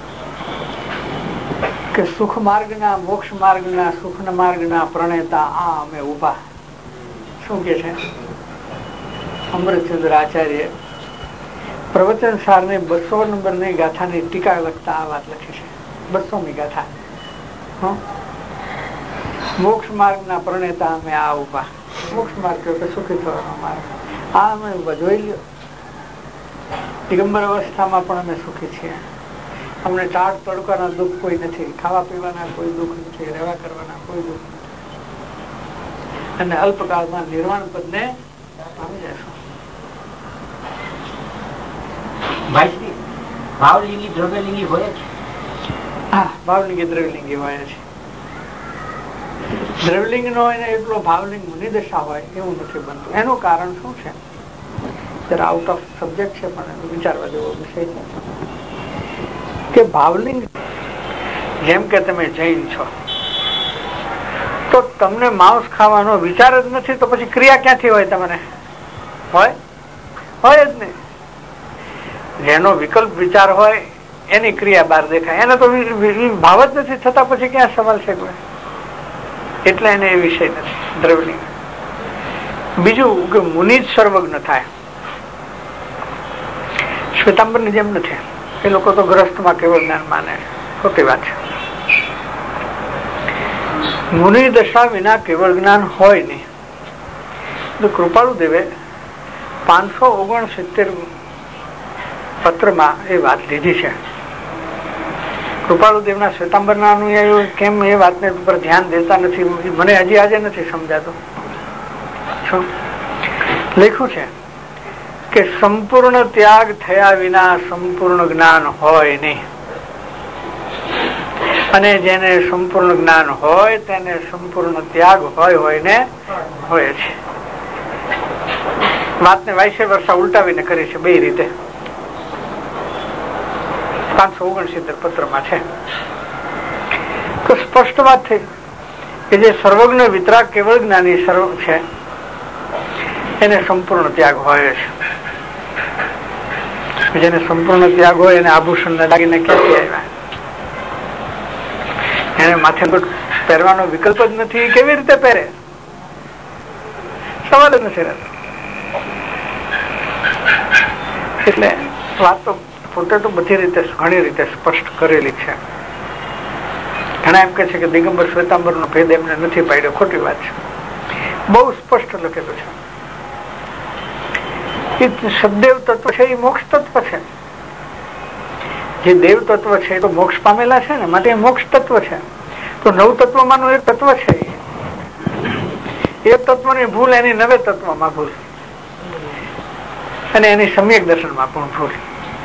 કે સુખ માર્ગના, મોક્ષ માર્ગના, સુખના માર્ગના પ્રણેતા આ અમે ઉભા. શું કે છે? અમૃતચંદ્ર આચાર્ય પ્રવચન સારની બસો નંબરની ગાથાની ટીકા લખતા આ વાત લખી છે. બસો ની ગાથા. મોક્ષ માર્ગના પ્રણેતા અમે આ ઉભા. મોક્ષ માર્ગ કે સુખી થવાનો માર્ગ, આ અમે ઉભા. જોઈ લ્યો, દિગંબર અવસ્થામાં પણ અમે સુખી છીએ. અમને ટાળ તડકાના દુઃખ કોઈ નથી, ખાવા પીવાના કોઈ દુઃખ નથી, રહેવા કરવાના કોઈ દુઃખ નથી, અને અલ્પકાળમાં નિર્વાણ પદને પામી જશું. ભાવલિંગી દ્રવ્યલિંગી હોય છે. હા, ભાવલિંગી દ્રવ્યલિંગી હોય છે. દ્રવ્યલિંગ નો હોય ને એટલો ભાવલિંગ મુનિદશા હોય એવું નથી બનતું. એનું કારણ શું છે? જરા આઉટ ઓફ સબ્જેક્ટ છે, પણ વિચારવા જેવો વિષય છે કે ભાવલિંગ, જેમ કે તમે જૈન છો તો તમને માંસ ખાવાનો વિચાર જ નથી, તો પછી ક્રિયા ક્યાંથી હોય? તમને હોય હોય જ નહીં. જેનો વિકલ્પ વિચાર હોય એની ક્રિયા બહાર દેખાય, એને તો ભાવ જ નથી, છતાં પછી ક્યાં સવાલ છે? એટલે એને એ વિષય નથી દ્રવ્યલિંગ. બીજું કે મુનિ જ સર્વજ્ઞ થાય, શ્વેતાંબર ની જેમ નથી. એ લોકો તો ગ્રસ્તમાં કેવળ જ્ઞાન માને, ખોટી વાત છે. મુનિ દશા વિના કેવળ જ્ઞાન હોય નહીં. કૃપાળુ દેવે પાંચસો ઓગણસિત્તેર પત્રમાં એ વાત લીધી છે. કૃપાળુ દેવના શ્વેતાંબરના અનુયાયીઓ કેમ એ વાતને પર ધ્યાન દેતા નથી, મને હજી આજે નથી સમજાતું. શું લખ્યું છે કે સંપૂર્ણ ત્યાગ થયા વિના સંપૂર્ણ જ્ઞાન હોય નહીં, અને જેને સંપૂર્ણ જ્ઞાન હોય તેને સંપૂર્ણ ત્યાગ હોય હોય ને હોય છે. વાતને વાયસે વર્ષા ઉલટાવીને કરી છે બે રીતે. પાંચસો ઓગણસિત્તેર પત્રમાં છે તો સ્પષ્ટ વાત થઈ કે જે સર્વજ્ઞ વિતરાગ કેવળ જ્ઞાની સર્વ છે એને સંપૂર્ણ ત્યાગ હોય છે. જેને સંપૂર્ણ ત્યાગ હોય એને આભૂષણ ને દાગીને ક્યાંથી આવ્યા? એને માથે પહેરવાનો વિકલ્પ જ નથી, કેવી રીતે પહેરે? સવાલ જ નથી રહેતો. એટલે વાત તો પોતે તો બધી રીતે ઘણી રીતે સ્પષ્ટ કરેલી છે. ઘણા એમ કે છે કે દિગંબર શ્વેતાંબર નો ભેદ એમને નથી પાડ્યો, ખોટી વાત છે. બહુ સ્પષ્ટ લખેલું છે. સદદેવ તત્વ છે એ મોક્ષ તત્વ છે. જે દેવ તત્વ છે એ તો મોક્ષ પામેલા છે ને, માટે મોક્ષ તત્વ છે. તો નવ તત્વમાંનું એક તત્વ છે. એક તત્વની ભૂલ એની નવે તત્વમાં ભૂલ, અને એની સમ્યક દર્શનમાં પણ ભૂલ.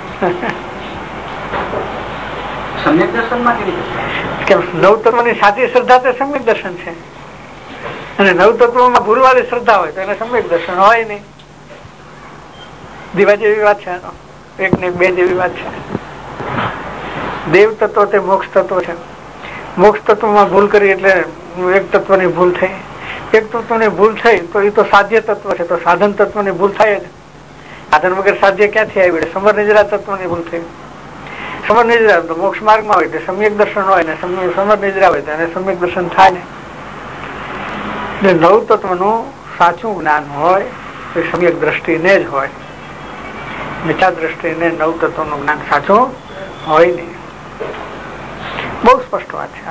સમ્યક દર્શનમાં કેમ? નવ તત્વની સાચી શ્રદ્ધા તે સમ્યક દર્શન છે, અને નવ તત્વમાં ભૂલવાળી શ્રદ્ધા હોય તો એને સમ્યક દર્શન હોય નહીં. દીવા જેવી વાત છે, એક ને બે જેવી વાત છે. દેવ તત્વ તે મોક્ષ તત્વ છે. મોક્ષ તત્વમાં ભૂલ કરી એટલે એક તત્વની ભૂલ થઈ. એક તત્વની ભૂલ થઈ તો એ તો સાધ્ય તત્વ છે, તો સાધન તત્વની ભૂલ થાય જ. સાધન વગર સાધ્ય ક્યાંથી આવી? સમર નિજરા તત્વની ભૂલ થઈ. સમર નિજરા તો મોક્ષ માર્ગમાં હોય તો સમ્યક દર્શન હોય ને, સમર નિજરા હોય તો એને સમ્યક દર્શન થાય ને. નવ તત્વનું સાચું જ્ઞાન હોય તો સમ્યક દ્રષ્ટિને જ હોય. મિથ્યા દ્રષ્ટિને નવ તત્વનું જ્ઞાન સાચું હોય નહીં. બહુ સ્પષ્ટ વાત છે.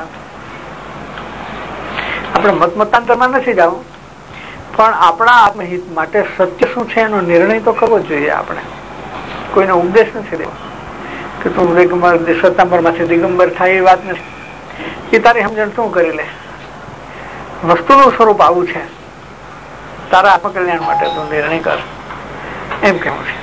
આપણે મત મતાંતરમાં નથી જવું, પણ આપણા આત્મહિત માટે સત્ય શું છે એનો નિર્ણય તો કરવો જોઈએ. આપણે કોઈનો ઉપદેશ નથી દેવો કે તું દિગંબર શ્વેતાંબર માંથી દિગંબર થાય, એ વાત નથી. એ તારી સમજણ શું કરી લે. વસ્તુનું સ્વરૂપ આવું છે, તારા આત્મકલ્યાણ માટે તું નિર્ણય કર, એમ કેવું છે.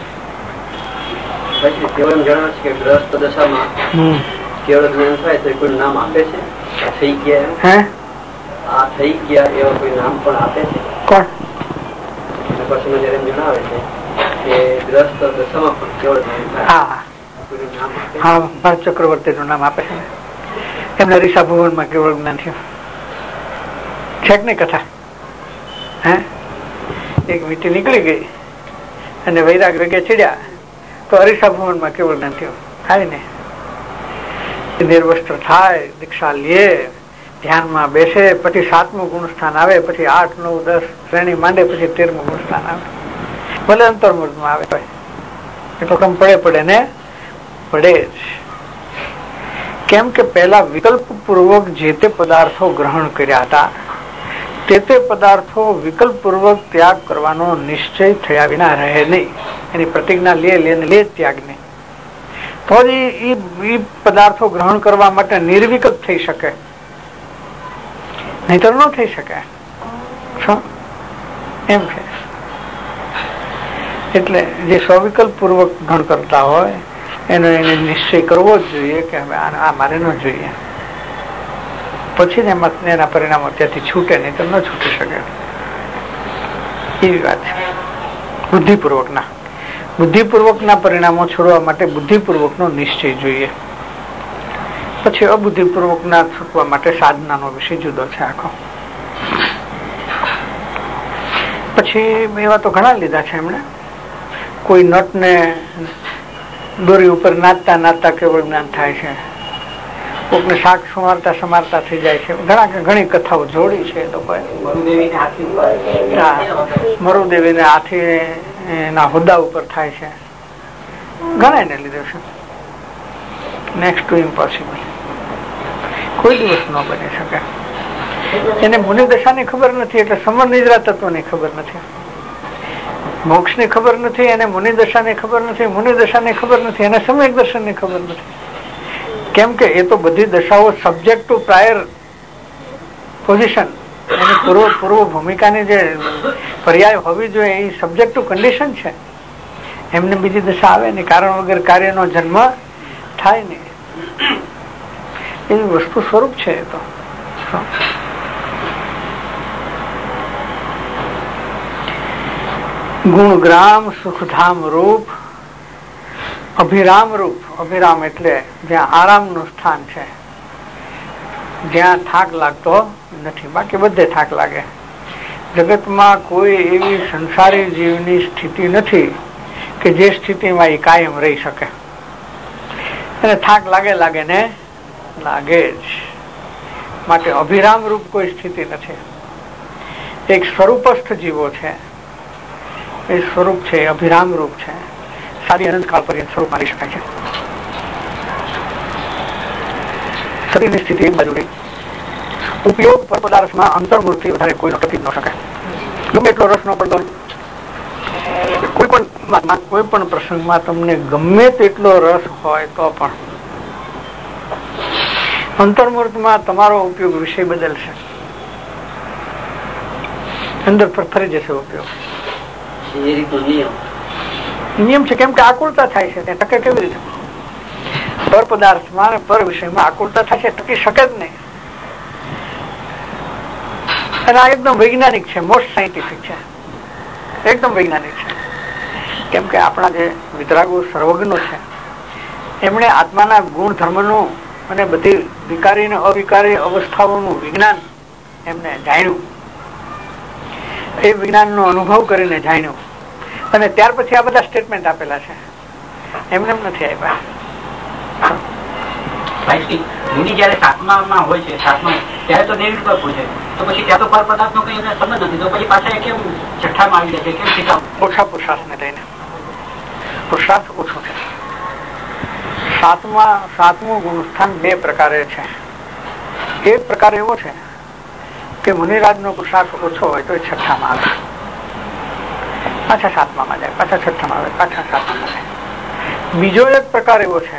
કેવળ જણાવે છે કે ગ્રસ્ત દશામાં કેવળ જ્ઞાન થાય તો કોઈ નામ આપે છે? થઈ ગયા હે આ થઈ ગયા એવા કોઈ નામ પણ આપે છે? કોણ? પછી જયારે જણાવે છે હા ભરત ચક્રવર્તી નું નામ આપે છે. એમને રીસા ભુવન માં કેવળ જ્ઞાન થયું છે કે નહીં કથા? હે એક વીટી નીકળી ગઈ અને વૈરાગ વેગે ચડ્યા તો અરીસા ભુવન માં કેવળ જ્ઞાન થયું. થાય ને, નિર્વસ્ત્ર થાય, દીક્ષા લે, ધ્યાનમાં બેસે, પછી સાતમું ગુણસ્થાન આવે, પછી આઠ નવ દસ શ્રેણી માંડે, પછી તેરમું ગુણસ્થાન આવે. ભલે અંતર્મુખ માં આવે તો એટલો કમ પડે પડે ને પડે જ. કેમ કે પેલા વિકલ્પ પૂર્વક જે તે પદાર્થો ગ્રહણ કર્યા હતા તે તે પદાર્થો વિકલ્પ પૂર્વક ત્યાગ કરવાનો નિશ્ચય થયા વિના રહે નહીં. એની પ્રતિજ્ઞા લે લે લે ત્યાગ નહીં તો જ એ પદાર્થો ગ્રહણ કરવા માટે નિર્વિકલ્પ થઈ શકે, નહીતર ન થઈ શકે. શું એમ છે? એટલે જે સ્વવિકલ્પ પૂર્વક ગ્રહણ કરતા હોય એનો એને નિશ્ચય કરવો જ જોઈએ કે હવે આ મારે ન જોઈએ. પછી એના પરિણામો ત્યાંથી છૂટે નહીં તો ન છૂટી શકે. એવી વાત છે. બુદ્ધિપૂર્વક ના બુદ્ધિપૂર્વક ના પરિણામો છોડવા માટે બુદ્ધિપૂર્વક નો નિશ્ચય જોઈએ. પછી અબુદ્ધિપૂર્વક ના છૂટવા માટે સાધનાનો વિષય જુદો છે આખો. પછી એવા તો ઘણા લીધા છે એમણે. કોઈ નટ ને દોરી ઉપર નાચતા નાચતા કેવળ જ્ઞાન થાય છે, કોકને શાક સમારતા સમારતા થઈ જાય છે. ઘણા ઘણી કથાઓ જોડી છે લોકોએ. મરુદેવી ને હાથી ના હોદ્દા ઉપર થાય છે. ઘણા એને લીધે છે. નેક્સ્ટ ટુ ઇમ્પોસિબલ, કોઈ દિવસ ન બની શકે. એને મુનિ દશાની ખબર નથી એટલે સમર નિદ્રા તત્વની ખબર નથી, મોક્ષ ની ખબર નથી, એને મુનિ દશાની ખબર નથી, મુનિ દશાની ખબર નથી, એને સમ્યક દર્શન ની ખબર નથી. કેમ કે એ તો બધી દશાઓ સબ્જેક્ટ ટુ પ્રાયર પોઝિશન, એની પૂર્વ પૂર્વ ભૂમિકાની જે પર્યાય હોવી જોઈએ એ સબ્જેક્ટ ટુ કન્ડિશન છે. એમને બીજી દશા આવે ને કારણ વગર કાર્યનો જન્મ થાય નહીં. એવી વસ્તુ સ્વરૂપ છે. એ તો ગુણગ્રામ સુખધામ રૂપ અભિરામ રૂપ. અભિરામ એટલે જ્યાં આરામ નું સ્થાન છે, જ્યાં થાક લાગતો નથી. બાકી બધે થાક લાગે. જગતમાં કોઈ એવી સંસારી જીવની સ્થિતિ નથી કે જે સ્થિતિમાં એ કાયમ રહી શકે. અને થાક લાગે લાગે ને લાગે જ. માટે અભિરામ રૂપ કોઈ સ્થિતિ નથી. એક સ્વરૂપસ્થ જીવો છે, એ સ્વરૂપ છે, અભિરામ રૂપ છે. સારી અનંતકાળ પર્યંત સ્વરૂપ મારી શકાય છે. શરીરની સ્થિતિ એક બાજુ રહી. ઉપયોગ પર પદાર્થમાં અંતર્મૂર્તિ વધારે કોઈ ટકી ન શકે. ગમે એટલો રસ ન પડતો, કોઈ પણ કોઈ પણ પ્રસંગમાં તમને ગમે તેટલો રસ હોય તો પણ અંતર્મૂર્તિમાં તમારો ઉપયોગ વિષય બદલશે, અંદર ફરી જશે ઉપયોગ. નિયમ છે. કેમ કે આકુળતા થાય છે. ત્યાં ટકે કેવી રીતે? પર પદાર્થમાં પર વિષયમાં આકુળતા થાય છે, ટકી શકે જ નહીં. અને આ એકદમ વૈજ્ઞાનિક છે, મોસ્ટ સાયન્ટિફિક છે, એકદમ વૈજ્ઞાનિક છે. કેમ કે આપણા જે વિતરાગો સર્વજ્ઞો છે એમણે આત્માના ગુણ ધર્મનું અને બધી વિકારી અને અવિકારી અવસ્થાઓનું વિજ્ઞાન એમને જાણ્યું. એ વિજ્ઞાનનો અનુભવ કરીને જાણ્યું અને ત્યાર પછી આ બધા સ્ટેટમેન્ટ આપેલા છે. એમને એમ નથી આપ્યા. મુનિ જયારે સાતમામાં હોય છે, સાતમા ત્યારે તો દેવી પર પૂછે તો પછી ત્યાં તો પર પદાર્થ નો કઈ સંબંધ નથી, તો પછી પાછા કેમ છઠ્ઠામાં આવી જાય છે? કેમ શીખાવ? ઓછા પુરુષાર્થ ને લઈને. પુરુષાર્થ ઓછો છે. સાતમા સાતમું ગુણસ્થાન બે પ્રકારે છે. એક પ્રકાર એવો છે કે મુનિરાજ નો પુરુષાર્થ ઓછો હોય તો છઠ્ઠામાં આવે, પાછા સાતમામાં જાય, પાછા છઠ્ઠામાં આવે, પાછા સાતમામાં જાય. બીજો એક પ્રકાર એવો છે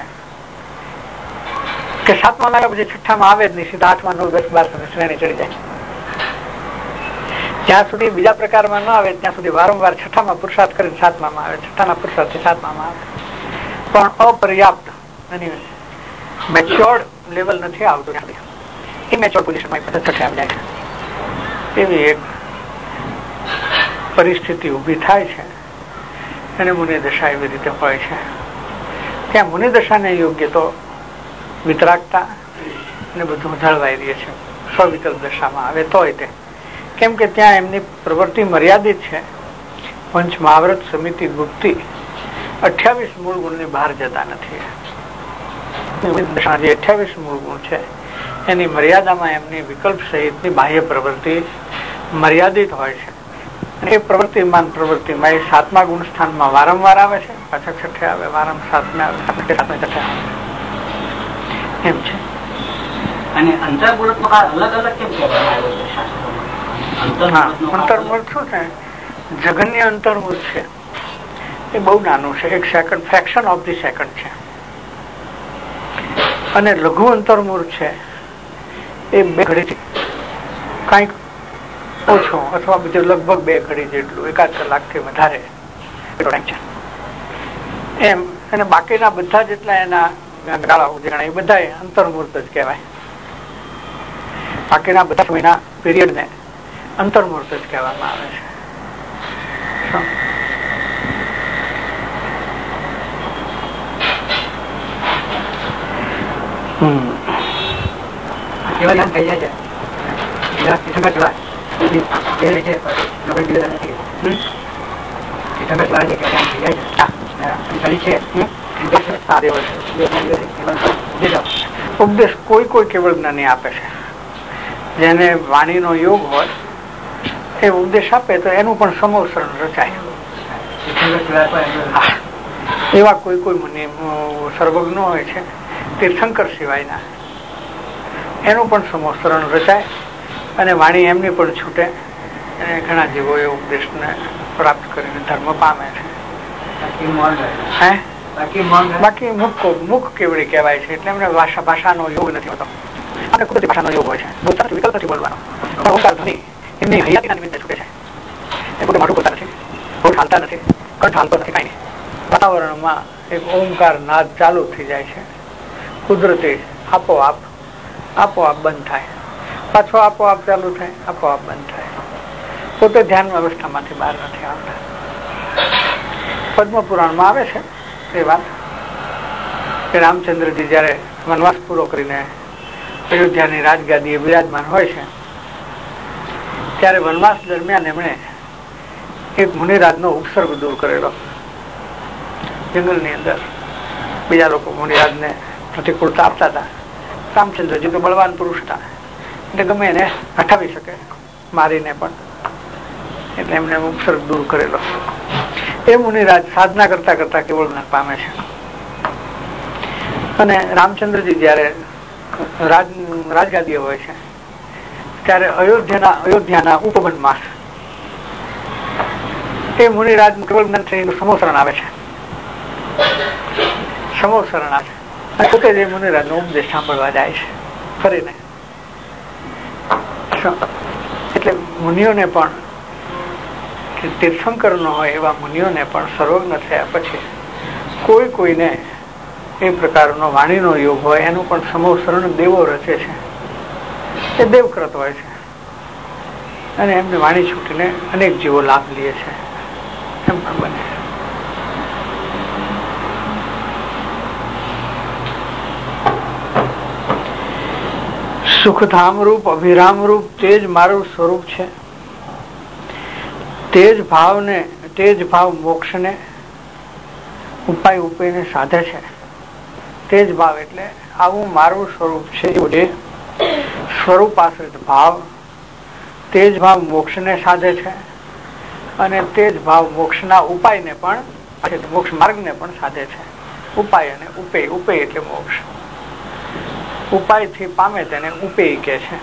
કે સાતમા લાગ્યા પછી છઠ્ઠામાં આવે જ નહીં, સીધા આઠમાં નવ દસ બાર શ્રેણી ચડી જાય. જ્યાં સુધી બીજા પ્રકારમાં ન આવે ત્યાં સુધી વારંવાર છઠ્ઠામાં પુરુષાર્થ કરીને સાતમામાં આવે, છઠ્ઠાના પુરુષાર્થથી સાતમામાં આવે. પણ અપર્યાપ્ત અને મેચ્યોર્ડ લેવલ નથી આવતું. ઇમેચ્યોર પોઝિશનમાં છઠ્ઠે આવી જાય. એવી એક પરિસ્થિતિ ઉભી થાય છે એને મુનિ દશા એવી રીતે હોય છે. ત્યાં મુનિ દશાને યોગ્ય તો વિતરાગતા ને બધું જળવાઈ રહે છે. સ્વવિકલ્પ દશામાં આવે તોય તે, કેમ કે ત્યાં એમની પ્રવૃત્તિ મર્યાદિત છે. પંચ મહાવ્રત સમિતિ ગુપ્તિ અઠ્યાવીસ મૂળ ગુણ ની બહાર જતા નથી. જે અઠ્યાવીસ મૂળ ગુણ છે એની મર્યાદામાં એમની વિકલ્પ સહિતની બાહ્ય પ્રવૃત્તિ મર્યાદિત હોય છે. એ પ્રવૃત્તિમાન પ્રવૃત્તિમાં એ સાતમા ગુણ સ્થાનમાં વારંવાર આવે છે, પાછા છઠ્ઠે આવે, વારંવાર સાતમે આવે, સાતમે છઠ્ઠે આવે, એમ છે. અને અંતર્મૂળક અલગ અલગ કેમ કહેવામાં આવ્યું છે? અંતર્મૂળ શું છે? જગન્ય અંતર્મૂળ છે એ બહુ નાનું છે, એક second, fraction of the second છે. અને લઘુ અંતર્મૂળ છે એ બે ઘડી કઈક ઓછો અથવા બીજું લગભગ બે ઘડી જેટલું, એકાદ કલાક થી વધારે એમ. અને બાકીના બધા જેટલા એના ગાળાઓ એ બધા અંતર્મૂર્ત જ કહેવાય. બાકીના બધા સમયના પીરિયડ ને અંતર્મૂર્ત જ કહેવામાં આવે છે. ઉપદેશ કોઈ કોઈ કેવળ જ્ઞાની આપે છે. જેને વાણીનો યોગ હોય એ ઉપદેશ આપે તો એનું પણ સમોસરણ રચાય. એવા કોઈ કોઈ મુનિ સર્વજ્ઞ હોય છે, તીર્થંકર સિવાયના, એનું પણ સમોસરણ રચાય અને વાણી એમની પણ છૂટે. અને ઘણા જીવો એ ઉપદેશને પ્રાપ્ત કરીને ધર્મ પામે છે. બાકી મુખ મુખ કેવડી કહેવાય છે, એટલે એમને ભાષા ભાષાનો યોગ નથી હોતો. કુદરતી ભાષાનો યોગ હોય છે, બોલતા વિકલ્પ નથી બોલવાનો. ઓંકાર ધ્વનિ એમની હૈયાતીના નિમિત્તે છૂટે છે. એ પોતે મારું બોલતા નથી, હોઠ હાલતા નથી, કંઠ હાલતો નથી, કઈ નહીં. વાતાવરણમાં એક ઓમકાર નાદ ચાલુ થઈ જાય છે, કુદરતી આપોઆપ આપોઆપ બંધ થાય, પાછો આપોઆપ ચાલુ થાય, આપોઆપ બંધ થાય. પોતે ધ્યાન અવસ્થામાંથી બહાર નથી આવતા. પદ્મ પુરાણમાં આવે છે એ વાત કે રામચંદ્રજી જયારે વનવાસ પૂરો કરીને અયોધ્યાની રાજગાદીએ બિરાજમાન હોય છે ત્યારે વનવાસ દરમિયાન એમણે એક મુનિરાજનો ઉપસર્ગ દૂર કરેલો. જંગલની અંદર બીજા લોકો મુનિરાજને પ્રતિકૂળતા આપતા હતા. રામચંદ્રજી તો બળવાન પુરુષ હતા, એટલે ગમે એને હટાવી શકે, મારીને પણ. એટલે એમને ઉપસર્ગ દૂર કરેલો. એ મુનિરાજ સાધના કરતા કરતા કેવળ જ્ઞાન પામે છે. અને રામચંદ્રજી જયારે રાજ રાજગાદીએ હોય છે ત્યારે અયોધ્યાના અયોધ્યાના ઉપવન માસ એ મુનિરાજ કેવળ જ્ઞાન થઈને સમોસરણ આવે છે. સમોસરણ આવે અને પોતે જ મુનિરાજ નો ઉપદેશ સાંભળવા જાય છે ફરીને. એટલે મુનિઓને પણ તીર્થંકર નો હોય એવા મુનિઓને પણ સર્વજ્ઞ થયા પછી કોઈ કોઈને એ પ્રકારનો વાણીનો યોગ હોય એનું પણ સમોસરણ દેવો રચે છે. એ દેવકૃત હોય છે અને એમને વાણી છૂટીને અનેક જીવો લાભ લે છે. એમ પણ બને. સુખધામ રૂપ અભિરામ રૂપ તેજ મારું સ્વરૂપ છે. તેજ ભાવ ને તેજ ભાવ મોક્ષ ને ઉપાય ઉપાયને સાધે છે. તેજ ભાવ એટલે આવું મારું સ્વરૂપ છે એવું જે સ્વરૂપ આશ્રિત ભાવ તેજ ભાવ મોક્ષ ને સાધે છે અને તેજ ભાવ મોક્ષના ઉપાયને પણ મોક્ષ માર્ગને પણ સાધે છે. ઉપાય અને ઉપેય, ઉપેય એટલે મોક્ષ. ઉપાય થી પામે તેને ઉપેય કે છે.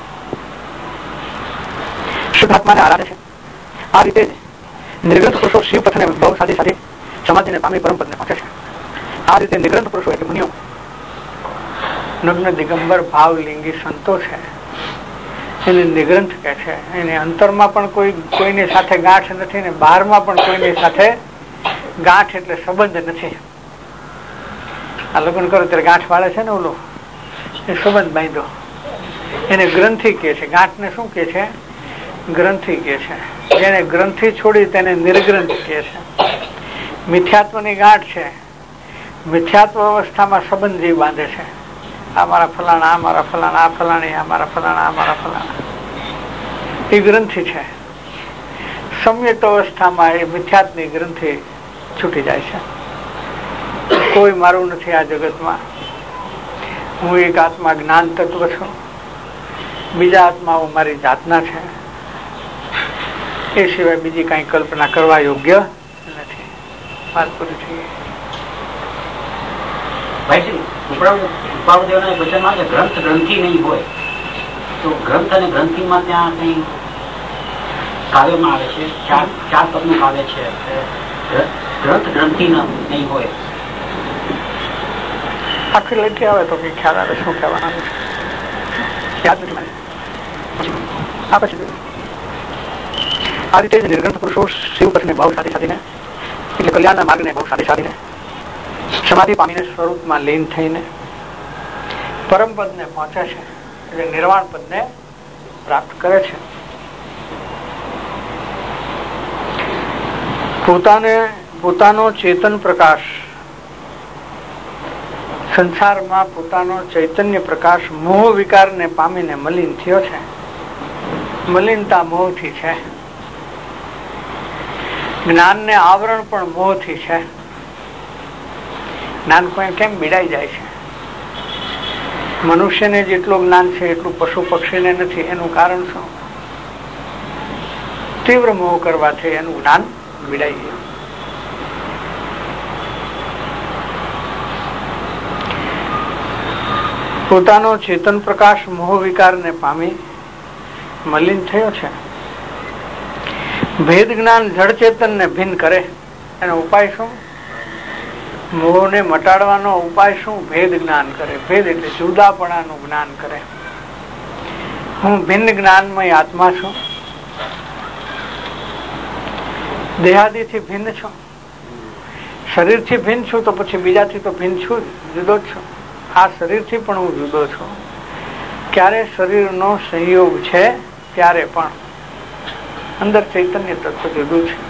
શુદ્ધાત્માને આરાધે છે. આ રીતે નિર્ગ્રંથ પુરુષો શિવ પથને બહુ સાધી સાધી સમાધિને પામી પરમપદને પહોંચે છે. આ રીતે નિર્ગ્રંથ પુરુષો એટલે મુનિઓ નગ્ન દિગંબર ભાવલિંગી સંતો છે એને નિગ્રંથ કે છે. એને અંતરમાં પણ કોઈ કોઈની સાથે ગાંઠ નથી ને બહારમાં પણ કોઈની સાથે ગાંઠ એટલે સંબંધ નથી. આ લગ્ન કરો ત્યારે ગાંઠ વાળે છે ને ઓલો એ સંબંધ બાંધો એને ગ્રંથિ કે છે. ગાંઠ ને શું કે છે? ગ્રંથિ કે છે. જેને ગ્રંથિ છોડી તેને નિર્ગ્રંથ કે છે. મિથ્યાત્વની ગાંઠ છે. મિથ્યાત્વ અવસ્થામાં સંબંધ જીવ બાંધે છે. આ મારા ફલાણા, આ મારા ફલાણા, આ ફલાણી, આ મારા ફલાણા, આ મારા ફલાણા, એ ગ્રંથિ છે. સંયુક્ત અવસ્થામાં એ મિથ્યાત્વની ગ્રંથિ છૂટી જાય છે. કોઈ મારું નથી આ જગતમાં, હું એક આત્મા જ્ઞાન તત્વ છું, બીજા આત્માઓ મારી જાતના છે, એ સિવાય બીજી કઈ કલ્પના કરવા યોગ્ય નથી. વાત પૂરી થઈ. ગ્રંથ ગ્રંથિ નહીં હોય તો ગ્રંથ અને ગ્રંથિમાં ત્યાં કઈ કાવ્યમાં આવે છે, ચાર ચાર પદનું કાવ્ય છે. ગ્રંથ ગ્રંથિ નહીં હોય, આખી લેખી આવે તો કઈ ખ્યાલ આવે શું કહેવાનું યાદ નથી મને. આ પછી આ રીતે નિર્ગ્રંથ પુરુષો શિવ પથને ભાવ સાથે સાથીને એટલે કલ્યાણના માર્ગને ભાવ સાથે સાથીને સમાધિ પામીને સ્વરૂપમાં લીન થઈને પરમ પદને પહોંચે છે, એટલે નિર્વાણ પદને પ્રાપ્ત કરે છે. પોતાને પોતાનો ચેતન પ્રકાશ સંસારમાં પોતાનો ચૈતન્ય પ્રકાશ મોહ વિકારને પામીને મલિન થયો છે. મલિનતા મોહથી છે. જ્ઞાનને આવરણ પણ મોહથી છે. જ્ઞાન કોઈ કેમ બીડાઈ જાય છે? મનુષ્યને જેટલું જ્ઞાન છે એટલું પશુ પક્ષીને નથી. એનું કારણ શું? તીવ્ર મોહ કરવાથી એનું જ્ઞાન બીડાઈ ગયું. પોતાનો ચેતન પ્રકાશ મોહ વિકારને પામી મલિન થયો છે. ભેદ જ્ઞાન જડ ચેતન ને ભિન્ન કરે. એનો ઉપાય શું? મોહને મટાડવાનો ઉપાય શું? ભેદ જ્ઞાન કરે. ભેદ એટલે જુદાપણાનું જ્ઞાન કરે. હું ભિન્ન જ્ઞાનમય આત્મા છું, દેહાદિથી ભિન્ન છું, શરીરથી ભિન્ન છું, તો પછી બીજાથી તો ભિન્ન છું, જુદો જ છું. આ શરીરથી પણ હું જુદો છું. ક્યારે શરીરનો સંયોગ છે ત્યારે પણ અંદર ચૈતન્ય તત્વ જુદું છે.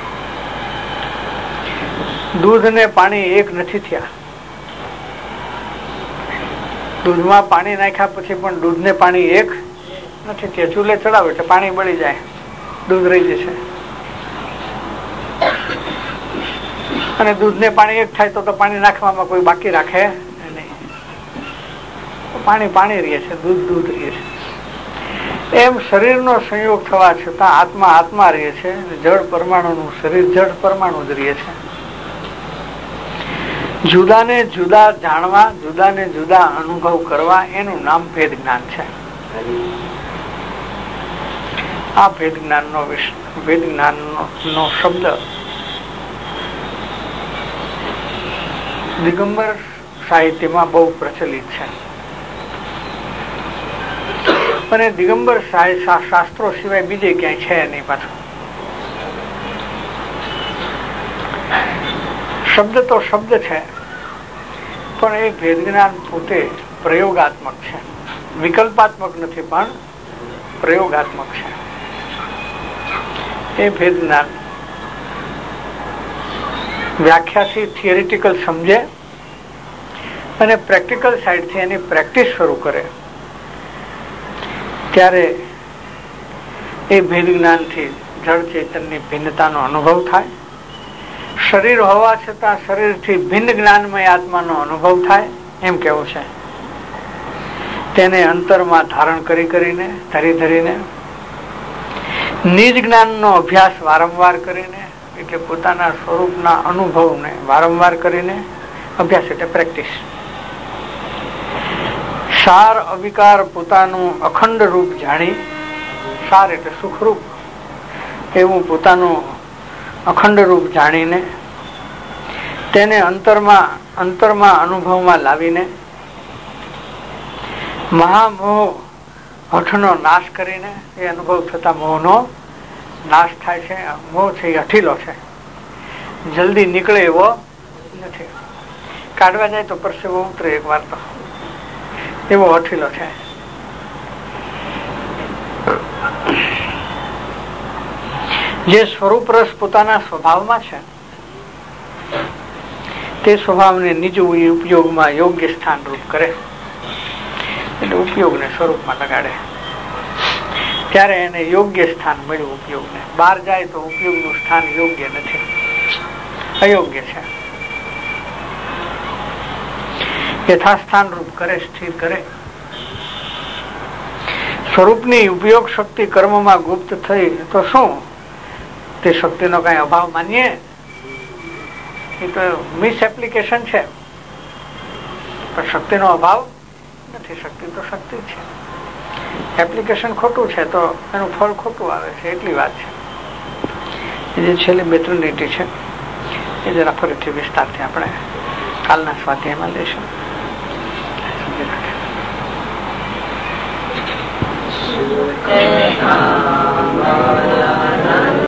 દૂધ ને પાણી એક નથી થયા. દૂધમાં પાણી નાખ્યા પછી પણ દૂધ ને પાણી એક નથી થયા. ચૂલે ચડાવે એટલે પાણી બળી જાય, દૂધ રહી જશે. અને દૂધ ને પાણી એક થાય તો પાણી નાખવામાં કોઈ બાકી રાખે નહીં. પાણી પાણી રહે છે, દૂધ દૂધ રહે છે. એમ શરીરનો સંયોગ થવા છતાં આત્મા આત્મા રહે છે. જળ પરમાણુનું શરીર જળ પરમાણુ જ રહે છે. જુદાને જુદા જાણવા, જુદાને જુદા અનુભવ કરવા, એનું નામ ભેદ જ્ઞાન છે. આ ભેદ જ્ઞાન નો ભેદ જ્ઞાન નો શબ્દ દિગંબર સાહિત્યમાં બહુ પ્રચલિત છે. અને દિગંબર શાસ્ત્રો સિવાય બીજે ક્યાંય છે નહીં. પાછું શબ્દ તો શબ્દ છે, પણ એ ભેદ જ્ઞાન પોતે પ્રયોગાત્મક છે. વિકલ્પાત્મક નથી, પણ પ્રયોગાત્મક છે. એ ભેદ જ્ઞાન વ્યાખ્યાથી થિયરિટિકલ સમજે અને પ્રેક્ટિકલ સાઈડથી એની પ્રેક્ટિસ શરૂ કરે ત્યારે એ ભેદ જ્ઞાનથી જળ ચેતનની ભિન્નતાનો અનુભવ થાય. શરીર હોવા છતાં શરીરથી ભિન્ન જ્ઞાનમય આત્માનો અનુભવ થાય એમ કેવું છે. તેને અંતરમાં ધારણ કરી કરીને ધરી ધરીને નિજ જ્ઞાનનો અભ્યાસ વારંવાર કરીને, એટલે પોતાના સ્વરૂપના અનુભવને વારંવાર કરીને, અભ્યાસ એટલે પ્રેક્ટિસ, સાર અવિકાર પોતાનું અખંડ રૂપ જાણી, સાર એટલે સુખરૂપ એવું પોતાનું અખંડ રૂપ જાણીને તેને અંતરમાં અંતરમાં અનુભવમાં લાવીને મહામોહ હઠનો નાશ કરીને, એ અનુભવ થતા મોહનો નાશ થાય છે. મોહ છે એ અઠીલો છે, જલ્દી નીકળે એવો નથી. કાઢવા જાય તો પરસેવો ઉતરે એક વાર તો, એવો અઠીલો છે. જે સ્વરૂપ રસ પોતાના સ્વભાવમાં છે તે સ્વભાવને નિજ ઉપયોગમાં યોગ્ય સ્થાન રૂપ કરે, એટલે ઉપયોગને સ્વરૂપમાં લગાડે, ત્યારે એને યોગ્ય સ્થાન મળ્યું. ઉપયોગને બહાર જાય તો ઉપયોગનું સ્થાન યોગ્ય નથી, અયોગ્ય છે. યથાસ્થાન રૂપ કરે, સ્થિર કરે. સ્વરૂપની ઉપયોગ શક્તિ કર્મમાં ગુપ્ત થઈ તો શું તે શક્તિનો કઈ અભાવ માનીએ? એ તો મિસ એપ્લિકેશન છે, પણ શક્તિનો અભાવ નથી. શક્તિ તો શક્તિ છે, એપ્લિકેશન ખોટું છે તો એનું ફળ ખોટું આવે છે, એટલી વાત છે. એ જે છેલ્લી બે ત્રણ લીટી છે એ જરા ફરીથી વિસ્તારથી આપણે કાલના સ્વાધ્યાયમાં લઈશું. Amen.